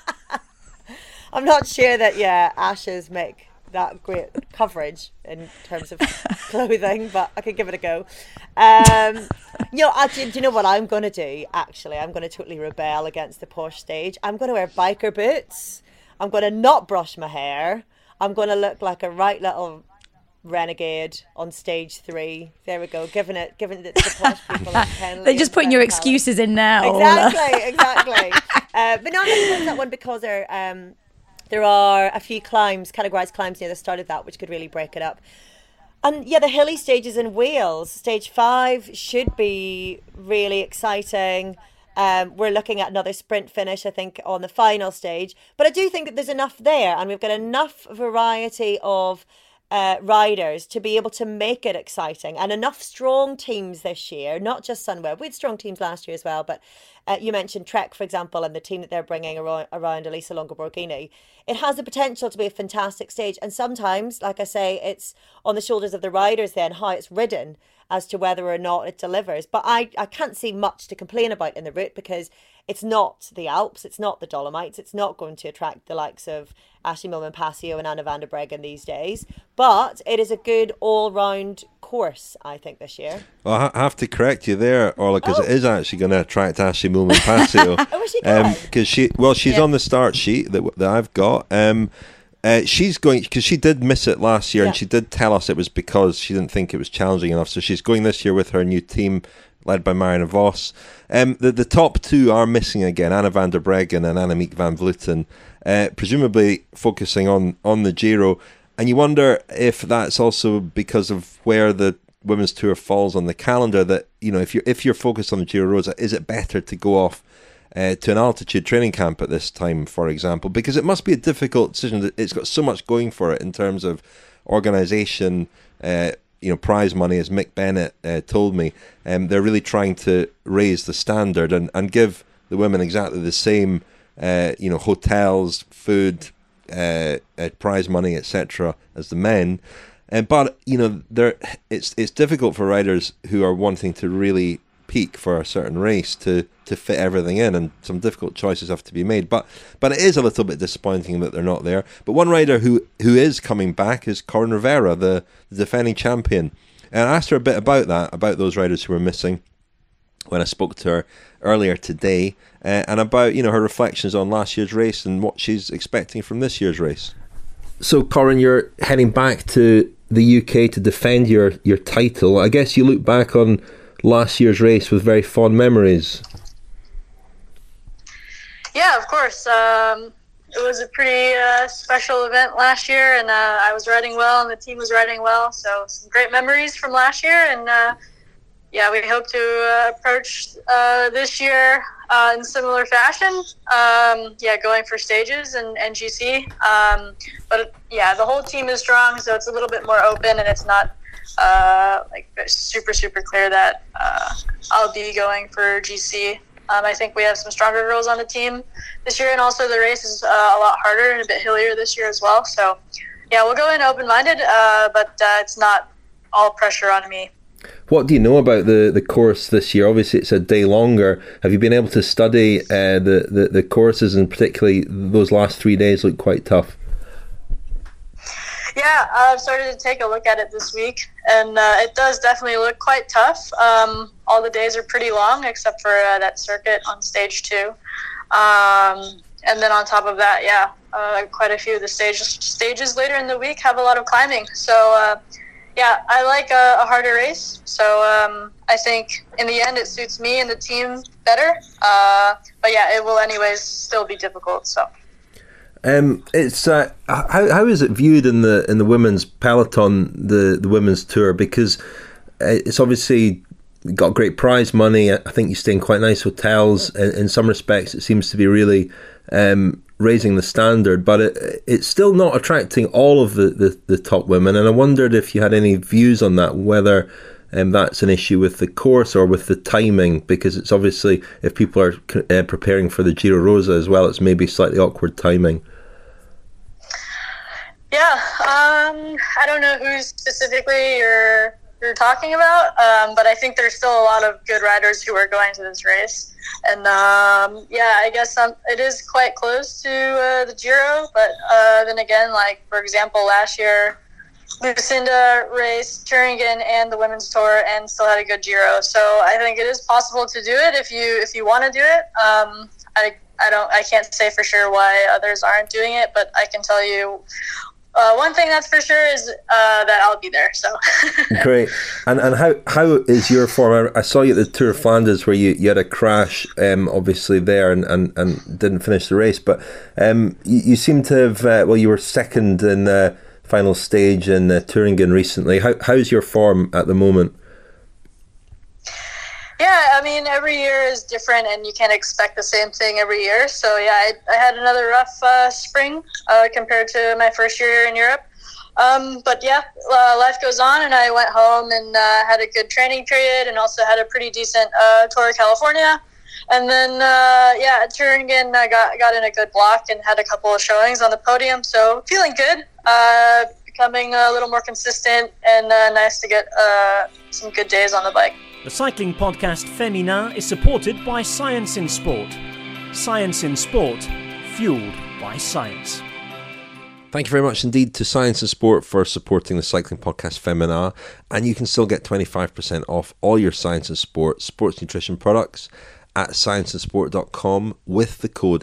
I'm not sure that ashes make that great coverage in terms of clothing, but I could give it a go. Actually, do you know what I'm going to do? Actually, I'm going to totally rebel against the posh stage. I'm going to wear biker boots. I'm going to not brush my hair. I'm going to look like a right little renegade on stage 3. There we go. Given it to the posh people like Henley. They're just putting your excuses in now. Exactly. But no, I'm going to that one because there are a few categorised climbs near the start of that, which could really break it up. And the hilly stages in Wales, stage 5 should be really exciting. We're looking at another sprint finish, I think, on the final stage. But I do think that there's enough there, and we've got enough variety of riders to be able to make it exciting, and enough strong teams this year, not just Sunweb. We had strong teams last year as well, but you mentioned Trek, for example, and the team that they're bringing around Elisa Longo Borghini. It has the potential to be a fantastic stage, and sometimes, like I say, it's on the shoulders of the riders then how it's ridden as to whether or not it delivers. But I can't see much to complain about in the route, because it's not the Alps, it's not the Dolomites, it's not going to attract the likes of Ashleigh Moolman-Pasio and Anna van der Breggen these days. But it is a good all-round course, I think, this year. Well, I have to correct you there, Orla, because it is actually going to attract Ashleigh Moolman-Pasio. Oh, is she going? Because she's on the start sheet that I've got. She's going, because she did miss it last year, and she did tell us it was because she didn't think it was challenging enough. So she's going this year with her new team, led by Marianne Vos. The top 2 are missing again, Anna van der Breggen and Annemiek van Vleuten, presumably focusing on the Giro. And you wonder if that's also because of where the women's tour falls on the calendar, that if you're focused on the Giro Rosa, is it better to go off to an altitude training camp at this time, for example, because it must be a difficult decision. It's got so much going for it in terms of organisation, prize money, as Mick Bennett told me. They're really trying to raise the standard and give the women exactly the same, hotels, food, prize money, etc., as the men. But it's difficult for riders who are wanting to really peak for a certain race to fit everything in, and some difficult choices have to be made. But it is a little bit disappointing that they're not there. But one rider who is coming back is Coryn Rivera, the defending champion. And I asked her a bit about those riders who were missing when I spoke to her earlier today, and about her reflections on last year's race and what she's expecting from this year's race. So, Coryn, you're heading back to the UK to defend your title. I guess you look back on last year's race with very fond memories. Yeah, of course. It was a pretty special event last year, and I was riding well, and the team was riding well. So some great memories from last year, and we hope to approach this year in similar fashion. Going for stages and GC. But the whole team is strong, so it's a little bit more open, and it's not super clear that I'll be going for GC. I think we have some stronger girls on the team this year, and also the race is a lot harder and a bit hillier this year as well. So, we'll go in open-minded, but it's not all pressure on me. What do you know about the course this year? Obviously, it's a day longer. Have you been able to study the courses, and particularly those last 3 days look quite tough? Yeah, I've started to take a look at it this week, and it does definitely look quite tough. All the days are pretty long, except for that circuit on stage 2. And then on top of that, quite a few of the stages later in the week have a lot of climbing. So, I like a harder race. So I think in the end it suits me and the team better. But it will anyways still be difficult. So. It's how is it viewed in the women's peloton, the women's tour? Because it's obviously got great prize money. I think you stay in quite nice hotels. In some respects, it seems to be really raising the standard, but it's still not attracting all of the top women. And I wondered if you had any views on that, whether that's an issue with the course or with the timing, because it's obviously, if people are preparing for the Giro Rosa as well, it's maybe slightly awkward timing. Yeah, I don't know who specifically you're talking about, but I think there's still a lot of good riders who are going to this race. And I guess it is quite close to the Giro, but then again, like for example, last year, Lucinda raced Thuringen and the women's tour and still had a good Giro. So I think it is possible to do it if you want to do it. I can't say for sure why others aren't doing it, but I can tell you one thing that's for sure is that I'll be there. So great. And how is your form? I saw you at the Tour of Flanders where you had a crash, obviously there, and didn't finish the race. But you seem to have you were second in the final stage in Thuringen recently. How's your form at the moment? Yeah, I mean, every year is different, and you can't expect the same thing every year. So, I had another rough spring compared to my first year here in Europe. But life goes on, and I went home and had a good training period, and also had a pretty decent Tour of California. And then, at Thuringen, I got in a good block and had a couple of showings on the podium. So, feeling good, becoming a little more consistent, and nice to get some good days on the bike. The cycling podcast Femina is supported by Science in Sport. Science in Sport, fueled by science. Thank you very much indeed to Science in Sport for supporting the cycling podcast Femina. And you can still get 25% off all your Science in Sport sports nutrition products at scienceinsport.com with the code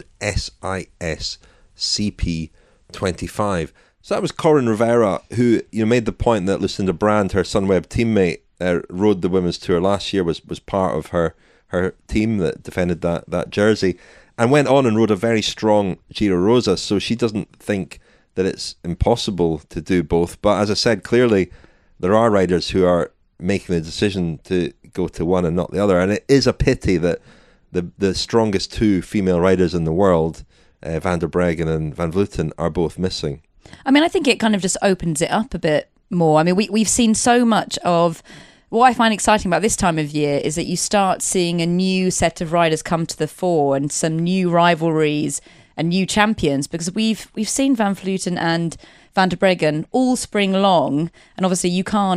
SISCP25. So that was Coryn Rivera, who made the point that Lucinda Brand, her Sunweb teammate, rode the women's tour last year, was part of her team that defended that jersey, and went on and rode a very strong Giro Rosa. So she doesn't think that it's impossible to do both. But as I said, clearly there are riders who are making the decision to go to one and not the other, and it is a pity that the strongest two female riders in the world, Van der Breggen and Van Vleuten, are both missing. I mean, I think it kind of just opens it up a bit more. I mean, we've seen so much of... What I find exciting about this time of year is that you start seeing a new set of riders come to the fore and some new rivalries and new champions, because we've seen Van Vleuten and Van der Breggen all spring long, and obviously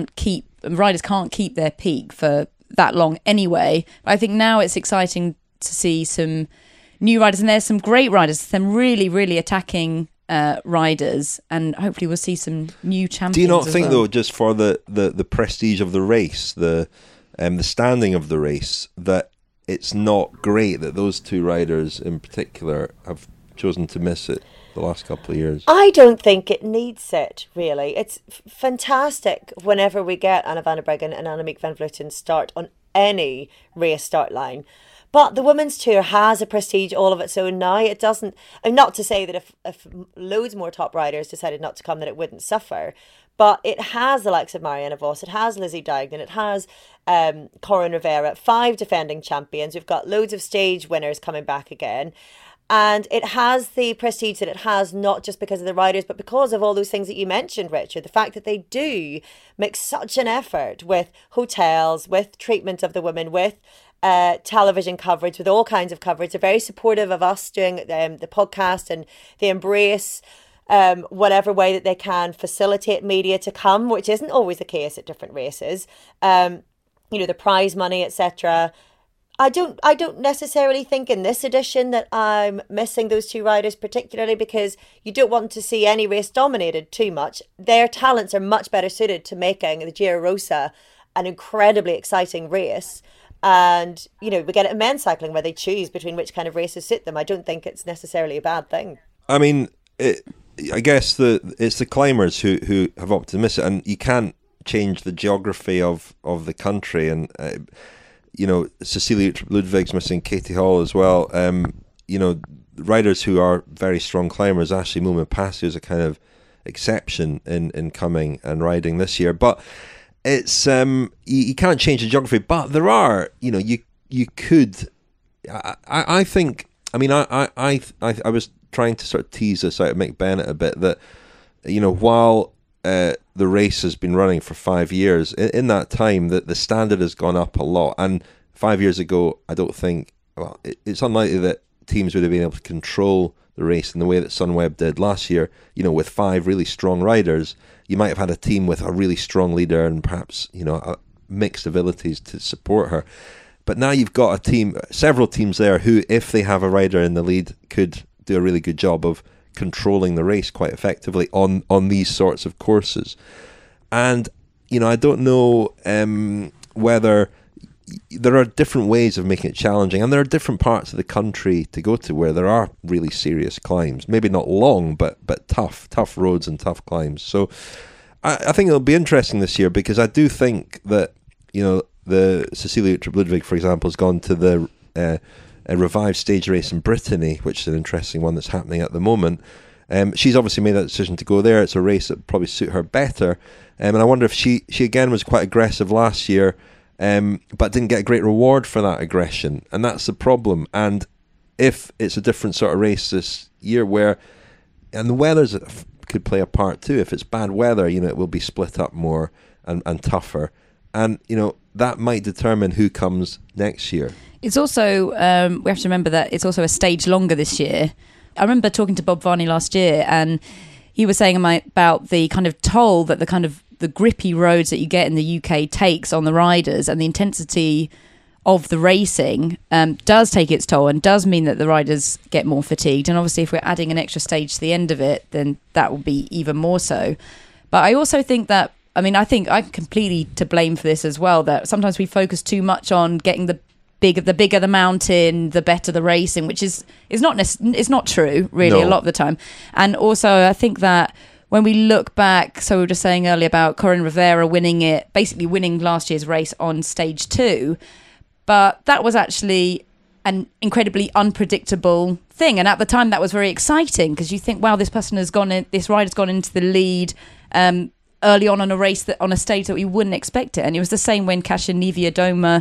riders can't keep their peak for that long anyway. But I think now it's exciting to see some new riders, and there's some great riders, some really, really attacking riders, and hopefully we'll see some new champions. Do you not think, though, just for the prestige of the race, the standing of the race, that it's not great that those two riders in particular have chosen to miss it the last couple of years? I don't think it needs it, really. It's fantastic whenever we get Anna van der Breggen and Annemiek van Vleuten start on any race start line. But the women's tour has a prestige all of its own now. It doesn't... I'm not to say that if loads more top riders decided not to come, that it wouldn't suffer. But it has the likes of Marianne Vos, it has Lizzie Deignan, it has Corinne Rivera, 5 defending champions. We've got loads of stage winners coming back again. And it has the prestige that it has, not just because of the riders, but because of all those things that you mentioned, Richard. The fact that they do make such an effort with hotels, with treatment of the women, with television coverage, with all kinds of coverage. They're very supportive of us doing the podcast, and they embrace whatever way that they can facilitate media to come, which isn't always the case at different races. The prize money, etc. I don't necessarily think in this edition that I'm missing those two riders, particularly because you don't want to see any race dominated too much. Their talents are much better suited to making the Giro Rosa an incredibly exciting race. And, we get it in men's cycling where they choose between which kind of races suit them. I don't think it's necessarily a bad thing. I mean, I guess it's the climbers who have opted to miss it, and you can't change the geography of the country. And, Cecilia Ludwig's missing, Katie Hall as well. Riders who are very strong climbers. Ashley Moolman-Pasio is a kind of exception in coming and riding this year. But it's you can't change the geography, but there are, you could. I think. I mean, I was trying to sort of tease this out of Mick Bennett a bit, that while the race has been running for 5 years, in that time that the standard has gone up a lot. And 5 years ago, I don't think. Well, it's unlikely that teams would have been able to control the race in the way that Sunweb did last year. With 5 really strong riders. You might have had a team with a really strong leader and perhaps, mixed abilities to support her. But now you've got several teams there who, if they have a rider in the lead, could do a really good job of controlling the race quite effectively on these sorts of courses. And, I don't know whether there are different ways of making it challenging, and there are different parts of the country to go to where there are really serious climbs. Maybe not long, but tough roads and tough climbs. So I think it'll be interesting this year, because I do think that, the Cecilia Ludwig, for example, has gone to the a revived stage race in Brittany, which is an interesting one that's happening at the moment. She's obviously made that decision to go there. It's a race that would probably suit her better. And I wonder if she again was quite aggressive last year, but didn't get a great reward for that aggression. And that's the problem. And if it's a different sort of race this year and the weather's could play a part too. If it's bad weather, it will be split up more and tougher. And, that might determine who comes next year. It's also, we have to remember that it's also a stage longer this year. I remember talking to Bob Varney last year, and he was saying about the kind of toll that the grippy roads that you get in the UK takes on the riders, and the intensity of the racing does take its toll and does mean that the riders get more fatigued. And obviously if we're adding an extra stage to the end of it, then that will be even more so. But I also think that, I think I'm completely to blame for this as well, that sometimes we focus too much on getting the bigger the mountain, the better the racing, which is not true really. No. A lot of the time. And also I think that when we look back, so we were just saying earlier about Corinne Rivera winning last year's race on stage 2, but that was actually an incredibly unpredictable thing. And at the time that was very exciting, because you think, wow, this rider's gone into the lead early on a race on a stage that we wouldn't expect it. And it was the same when Kasia Niewiadoma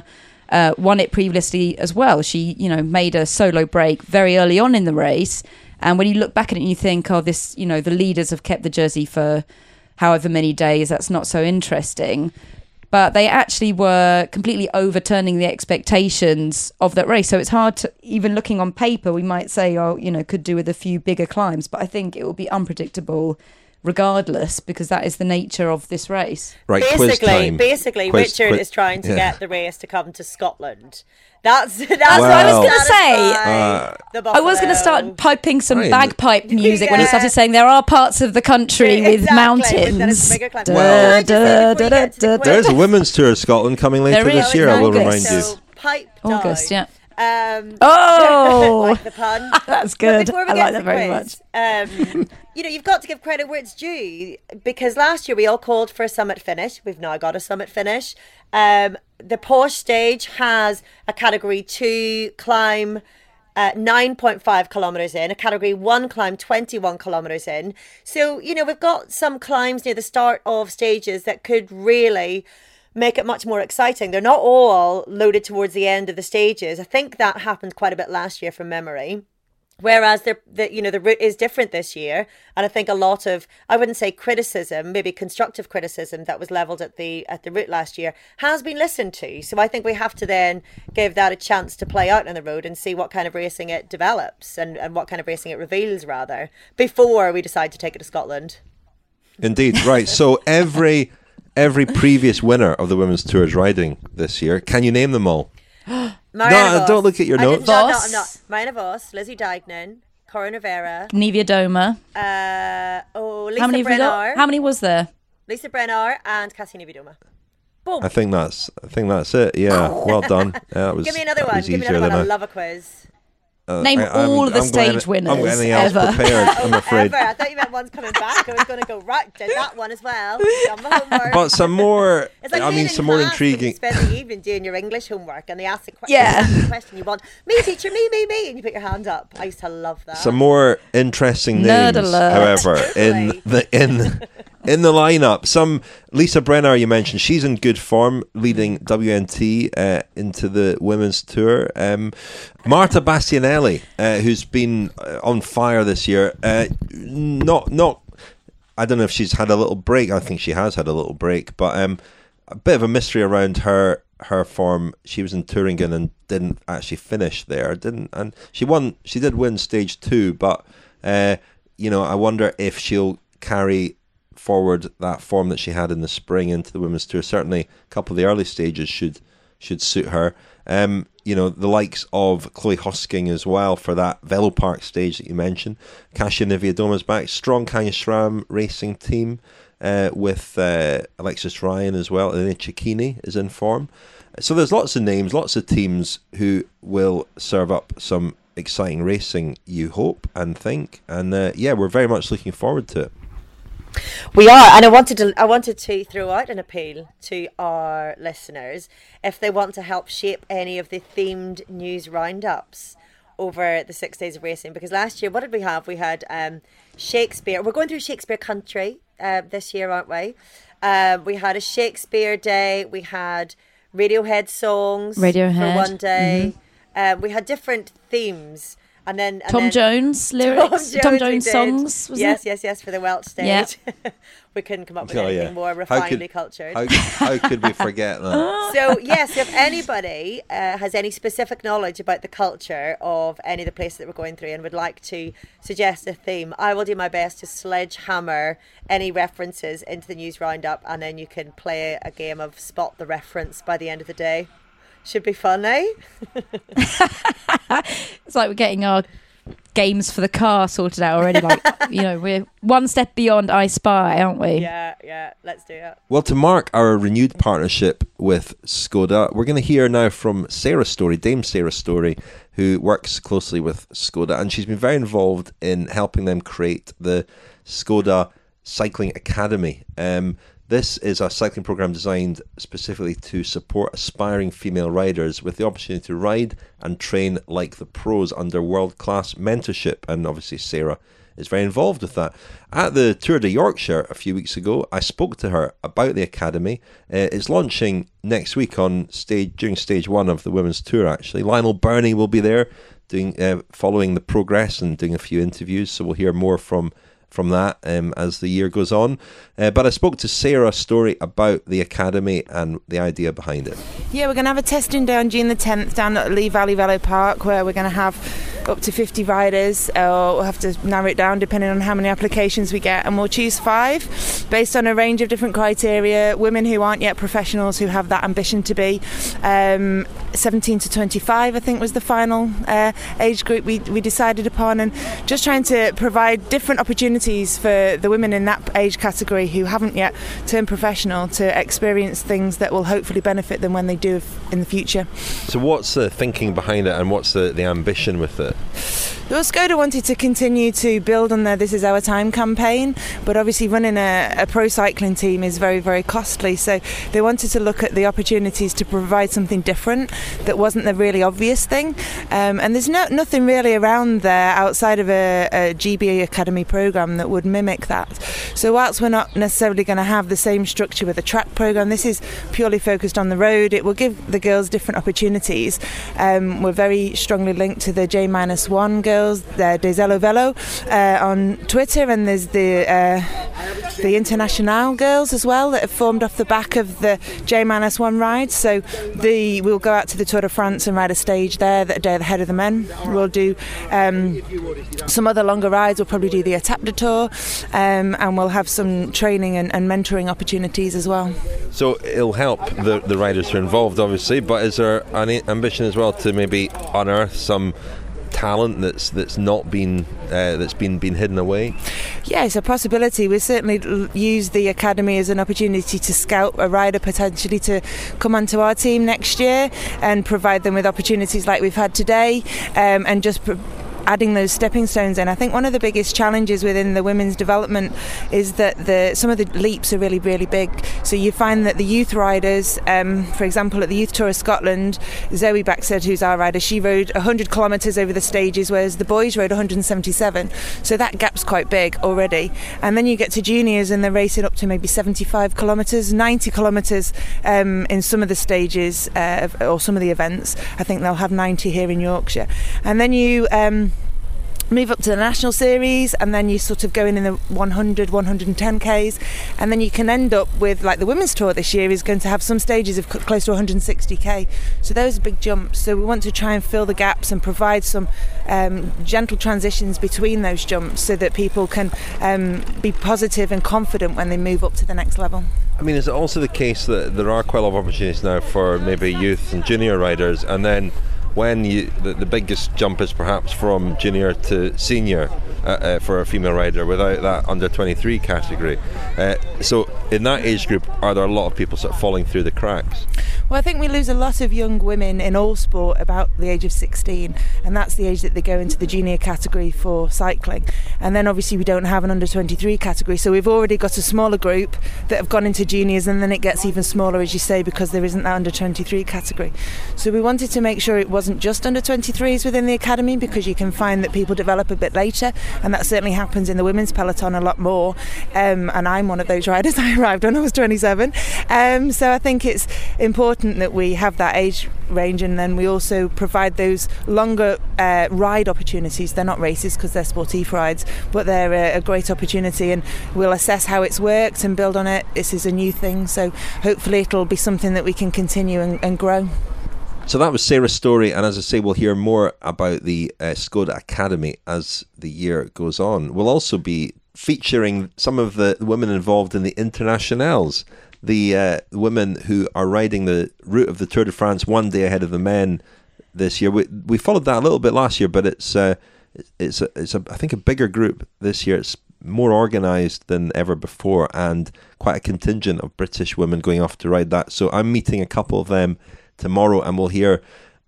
won it previously as well. She, made a solo break very early on in the race. And when you look back at it and you think, oh, this, the leaders have kept the jersey for however many days, that's not so interesting. But they actually were completely overturning the expectations of that race. So it's hard to, even looking on paper, we might say, could do with a few bigger climbs. But I think it will be unpredictable regardless, because that is the nature of this race. Right, basically, Richard is trying to get the race to come to Scotland. That's what I was going to say. I was going to start piping some bagpipe music when he started saying there are parts of the country with mountains. There's a women's tour of Scotland coming later this year, I will remind you. August, yeah. Like the pun. That's good. I like that very much. You've got to give credit where it's due, because last year we all called for a summit finish. We've now got a summit finish. The Porsche stage has a category 2 climb 9.5 kilometres in, a category 1 climb 21 kilometres in. So, we've got some climbs near the start of stages that could really make it much more exciting. They're not all loaded towards the end of the stages. I think that happened quite a bit last year from memory. Whereas the route is different this year, and I think a lot of, I wouldn't say criticism, maybe constructive criticism that was levelled at the route last year has been listened to. So I think we have to then give that a chance to play out on the road and see what kind of racing it develops and what kind of racing it reveals, rather, before we decide to take it to Scotland. Indeed, right. So every previous winner of the women's tour is riding this year. Can you name them all? Marianne don't look at your notes. I'm not. Marianne Vos, Lizzie Deignan, Corinne Rivera, Nevia Doma. Lisa Brenner. How many was there? Lisa Brenner and Cassie Nevia Doma. Boom. I think that's it. Yeah, well done. Give me another one. I love a quiz. Name all of the stage winners I'm getting else prepared, I'm afraid. I thought you meant one's coming back. I was going to go, right, did that one as well. Done my homework. But some more, some more intriguing. You spend the evening doing your English homework and they ask the question, you want, me teacher, me, and you put your hand up. I used to love that. Some more interesting names, however, in the lineup. Some Lisa Brenner, you mentioned, she's in good form, leading WNT into the women's tour. Marta Bastianelli, who's been on fire this year. Not. I don't know if she's had a little break. I think she has had a little break, but a bit of a mystery around her form. She was in Thuringen and didn't actually finish there. And she won. She did win stage 2, but I wonder if she'll carry forward that form that she had in the spring into the women's tour. Certainly, a couple of the early stages should suit her. The likes of Chloe Hosking as well for that Velopark stage that you mentioned. Kasia Niewiadoma's back. Strong Kanya SRAM racing team with Alexis Ryan as well. And then Cecchini is in form. So there's lots of names, lots of teams who will serve up some exciting racing, you hope and think. And we're very much looking forward to it. We are, and I wanted to throw out an appeal to our listeners if they want to help shape any of the themed news roundups over the 6 days of racing. Because last year, what did we have? We had Shakespeare. We're going through Shakespeare country this year, aren't we? We had a Shakespeare day. We had Radiohead songs for one day. Mm-hmm. We had different themes. And then Tom Jones lyrics, Tom Jones songs. Yes, for the Welsh stage. Yep. We couldn't come up with anything more refinedly cultured. How could we forget that? So if anybody has any specific knowledge about the culture of any of the places that we're going through and would like to suggest a theme, I will do my best to sledgehammer any references into the news roundup, and then you can play a game of spot the reference by the end of the day. Should be fun, eh? It's like we're getting our games for the car sorted out already. We're one step beyond I Spy, aren't we? Yeah, let's do it. Well, to mark our renewed partnership with Skoda, we're going to hear now from Sarah Story, Dame Sarah Story, who works closely with Skoda, and she's been very involved in helping them create the Skoda Cycling Academy. This is a cycling program designed specifically to support aspiring female riders with the opportunity to ride and train like the pros under world-class mentorship. And obviously Sarah is very involved with that. At the Tour de Yorkshire a few weeks ago, I spoke to her about the academy. It's launching next week during stage 1 of the women's tour, actually. Lionel Birnie will be there following the progress and doing a few interviews, so we'll hear more from that as the year goes on. But I spoke to Sarah Story about the academy and the idea behind it. Yeah, we're going to have a testing day on June the 10th down at Lee Valley Velo Park, where we're going to have up to 50 riders. We'll have to narrow it down depending on how many applications we get, and we'll choose 5 based on a range of different criteria. Women who aren't yet professionals, who have that ambition to be. 17 to 25 I think was the final age group we decided upon, and just trying to provide different opportunities for the women in that age category who haven't yet turned professional to experience things that will hopefully benefit them when they do in the future. So what's the thinking behind it, and what's the ambition with it? Well, Skoda wanted to continue to build on their This Is Our Time campaign, but obviously running a pro cycling team is very, very costly, so they wanted to look at the opportunities to provide something different that wasn't the really obvious thing, and there's nothing really around there outside of a GB Academy programme that would mimic that. So whilst we're not necessarily going to have the same structure with a track programme, this is purely focused on the road. It will give the girls different opportunities. We're very strongly linked to the J-1 girls, Des Elo Velo on Twitter, and there's the International girls as well that have formed off the back of the J-1 ride. So we'll go out to the Tour de France and ride a stage there the day ahead of the men. We'll do some other longer rides. We'll probably do the Étape de Tour, and we'll have some training and mentoring opportunities as well. So it'll help the riders who are involved, obviously, but is there an ambition as well to maybe unearth some talent that's not been that's been hidden away? Yeah, it's a possibility. We certainly use the academy as an opportunity to scout a rider potentially to come onto our team next year and provide them with opportunities like we've had today, and just adding those stepping stones in. I think one of the biggest challenges within the women's development is that some of the leaps are really, really big. So you find that the youth riders, for example, at the Youth Tour of Scotland, Zoe Baxter, who's our rider, she rode 100 kilometres over the stages, whereas the boys rode 177. So that gap's quite big already. And then you get to juniors and they're racing up to maybe 75 kilometres, 90 kilometres in some of the stages or some of the events. I think they'll have 90 here in Yorkshire. And then you move up to the national series, and then you sort of go in the 100, 110Ks, and then you can end up with, like the women's tour this year is going to have some stages of close to 160K. So those are big jumps. So we want to try and fill the gaps and provide some gentle transitions between those jumps so that people can be positive and confident when they move up to the next level. I mean, is it also the case that there are quite a lot of opportunities now for maybe youth and junior riders, and then when the biggest jump is perhaps from junior to senior for a female rider without that under 23 category. So in that age group, are there a lot of people sort of falling through the cracks? Well, I think we lose a lot of young women in all sport about the age of 16, and that's the age that they go into the junior category for cycling. And then obviously we don't have an under 23 category, so we've already got a smaller group that have gone into juniors, and then it gets even smaller, as you say, because there isn't that under 23 category. So we wanted to make sure it wasn't just under 23s within the academy, because you can find that people develop a bit later, and that certainly happens in the women's peloton a lot more, and I'm one of those riders. I arrived when I was 27, so I think it's important that we have that age range, and then we also provide those longer ride opportunities. They're not races because they're sportif rides, but they're a great opportunity, and we'll assess how it's worked and build on it. This is a new thing, so hopefully it'll be something that we can continue and grow. So that was Sarah Story, and as I say, we'll hear more about the Skoda Academy as the year goes on. We'll also be featuring some of the women involved in the Internationals, the women who are riding the route of the Tour de France one day ahead of the men this year. We followed that a little bit last year, but it's I think a bigger group this year. It's more organised than ever before, and quite a contingent of British women going off to ride that. So I'm meeting a couple of them tomorrow, and we'll hear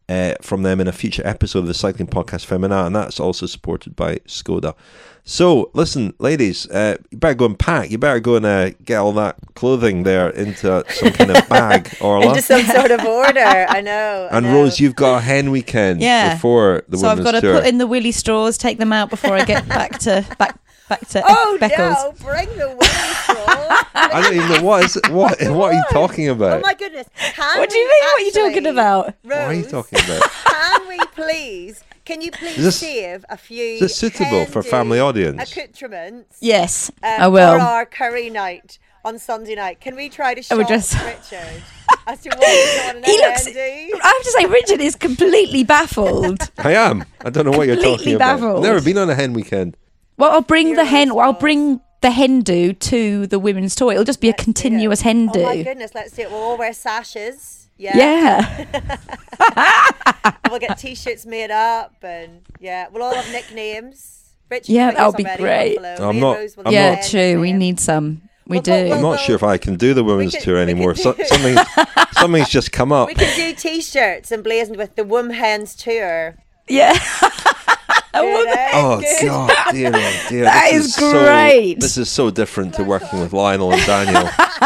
from them in a future episode of the Cycling Podcast Femina, and that's also supported by Skoda. So, listen, ladies, you better go and pack. You better go and get all that clothing there into some kind of bag, Orla. Into some sort of order, I know. And Rose, you've got a hen weekend before the women's tour. So I've got to put in the willy straws, take them out before I get back to Beccles. No, bring the willy straws. I don't even know what are you talking about? Oh my goodness. What do you mean? What are you talking about? Rose, what are you talking about? Can you please save a few Is this suitable for family audience? accoutrements? Yes, I will. For our curry night on Sunday night. Can we try to shock Richard as to what is on an I have to say, Richard is completely baffled. I am. I don't know what you're talking about. Baffled. Never been on a hen weekend. Well, I'll bring the hen do to the women's tour. It'll just be a continuous hen do. Oh my goodness, let's do it. We'll all wear sashes. Yeah. We'll get t-shirts made up, and we'll all have nicknames. Richard, that'll be great. True. We need some. We do. I'm not sure if I can do the women's tour anymore. Something's just come up. We can do t-shirts emblazoned with the Womhens Tour. Yeah. Oh God, dear. That is great. This is so different to working with Lionel and Daniel.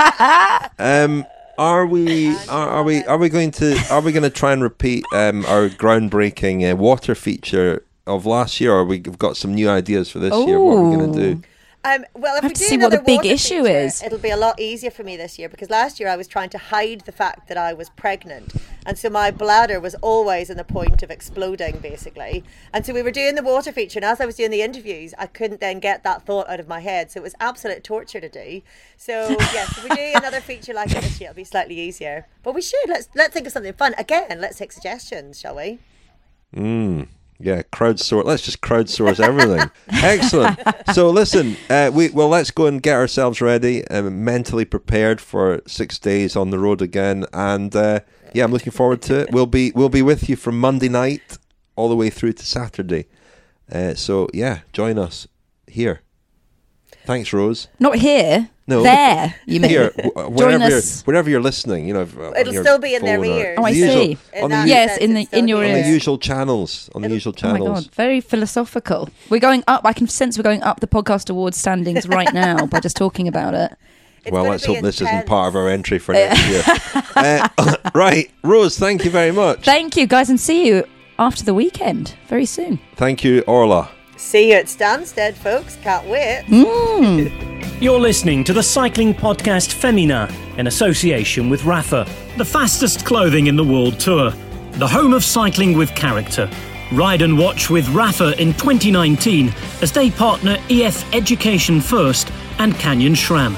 Are we going to try and repeat our groundbreaking water feature of last year, or we've got some new ideas for this year? What are we going to do? Well, if we do see what the big issue is. It'll be a lot easier for me this year, because last year I was trying to hide the fact that I was pregnant, and so my bladder was always on the point of exploding, basically. And so we were doing the water feature, and as I was doing the interviews, I couldn't then get that thought out of my head, so it was absolute torture to do. So yes, if we do another feature like it this year, it'll be slightly easier. But we should let's think of something fun again. Let's take suggestions, shall we? Yeah, crowdsource. Let's just crowdsource everything. Excellent. So listen, let's go and get ourselves ready, mentally prepared for 6 days on the road again, and I'm looking forward to it. We'll be with you from Monday night all the way through to Saturday. So join us here. Thanks, Rose. Not here. No. There, you mean? Here, wherever you're listening, it'll still be in their ears. Oh, I see. In your ears. On the usual channels. Oh my God, very philosophical. We're going up. I can sense we're going up the podcast awards standings right now by just talking about it. Well, let's hope this isn't part of our entry for next year. Right, Rose, thank you very much. Thank you, guys, and see you after the weekend very soon. Thank you, Orla. See you at Stansted, folks. Can't wait. You're listening to the cycling podcast Femina in association with Rapha, the fastest clothing in the World Tour, the home of cycling with character. Ride and watch with Rapha in 2019 as they partner EF Education First and Canyon SRAM.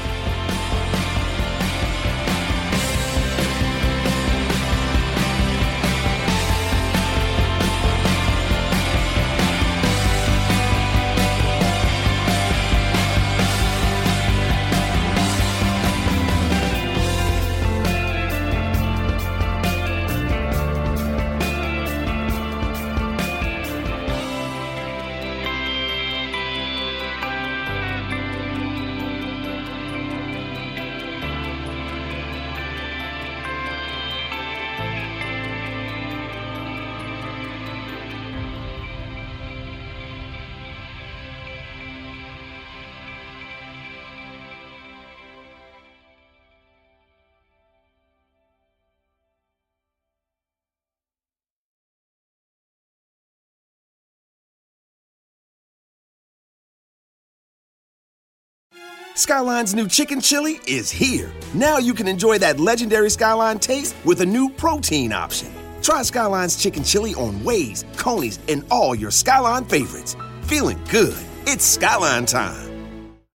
Skyline's new chicken chili is here. Now you can enjoy that legendary Skyline taste with a new protein option. Try Skyline's chicken chili on Waze, Coney's, and all your Skyline favorites. Feeling good? It's Skyline time.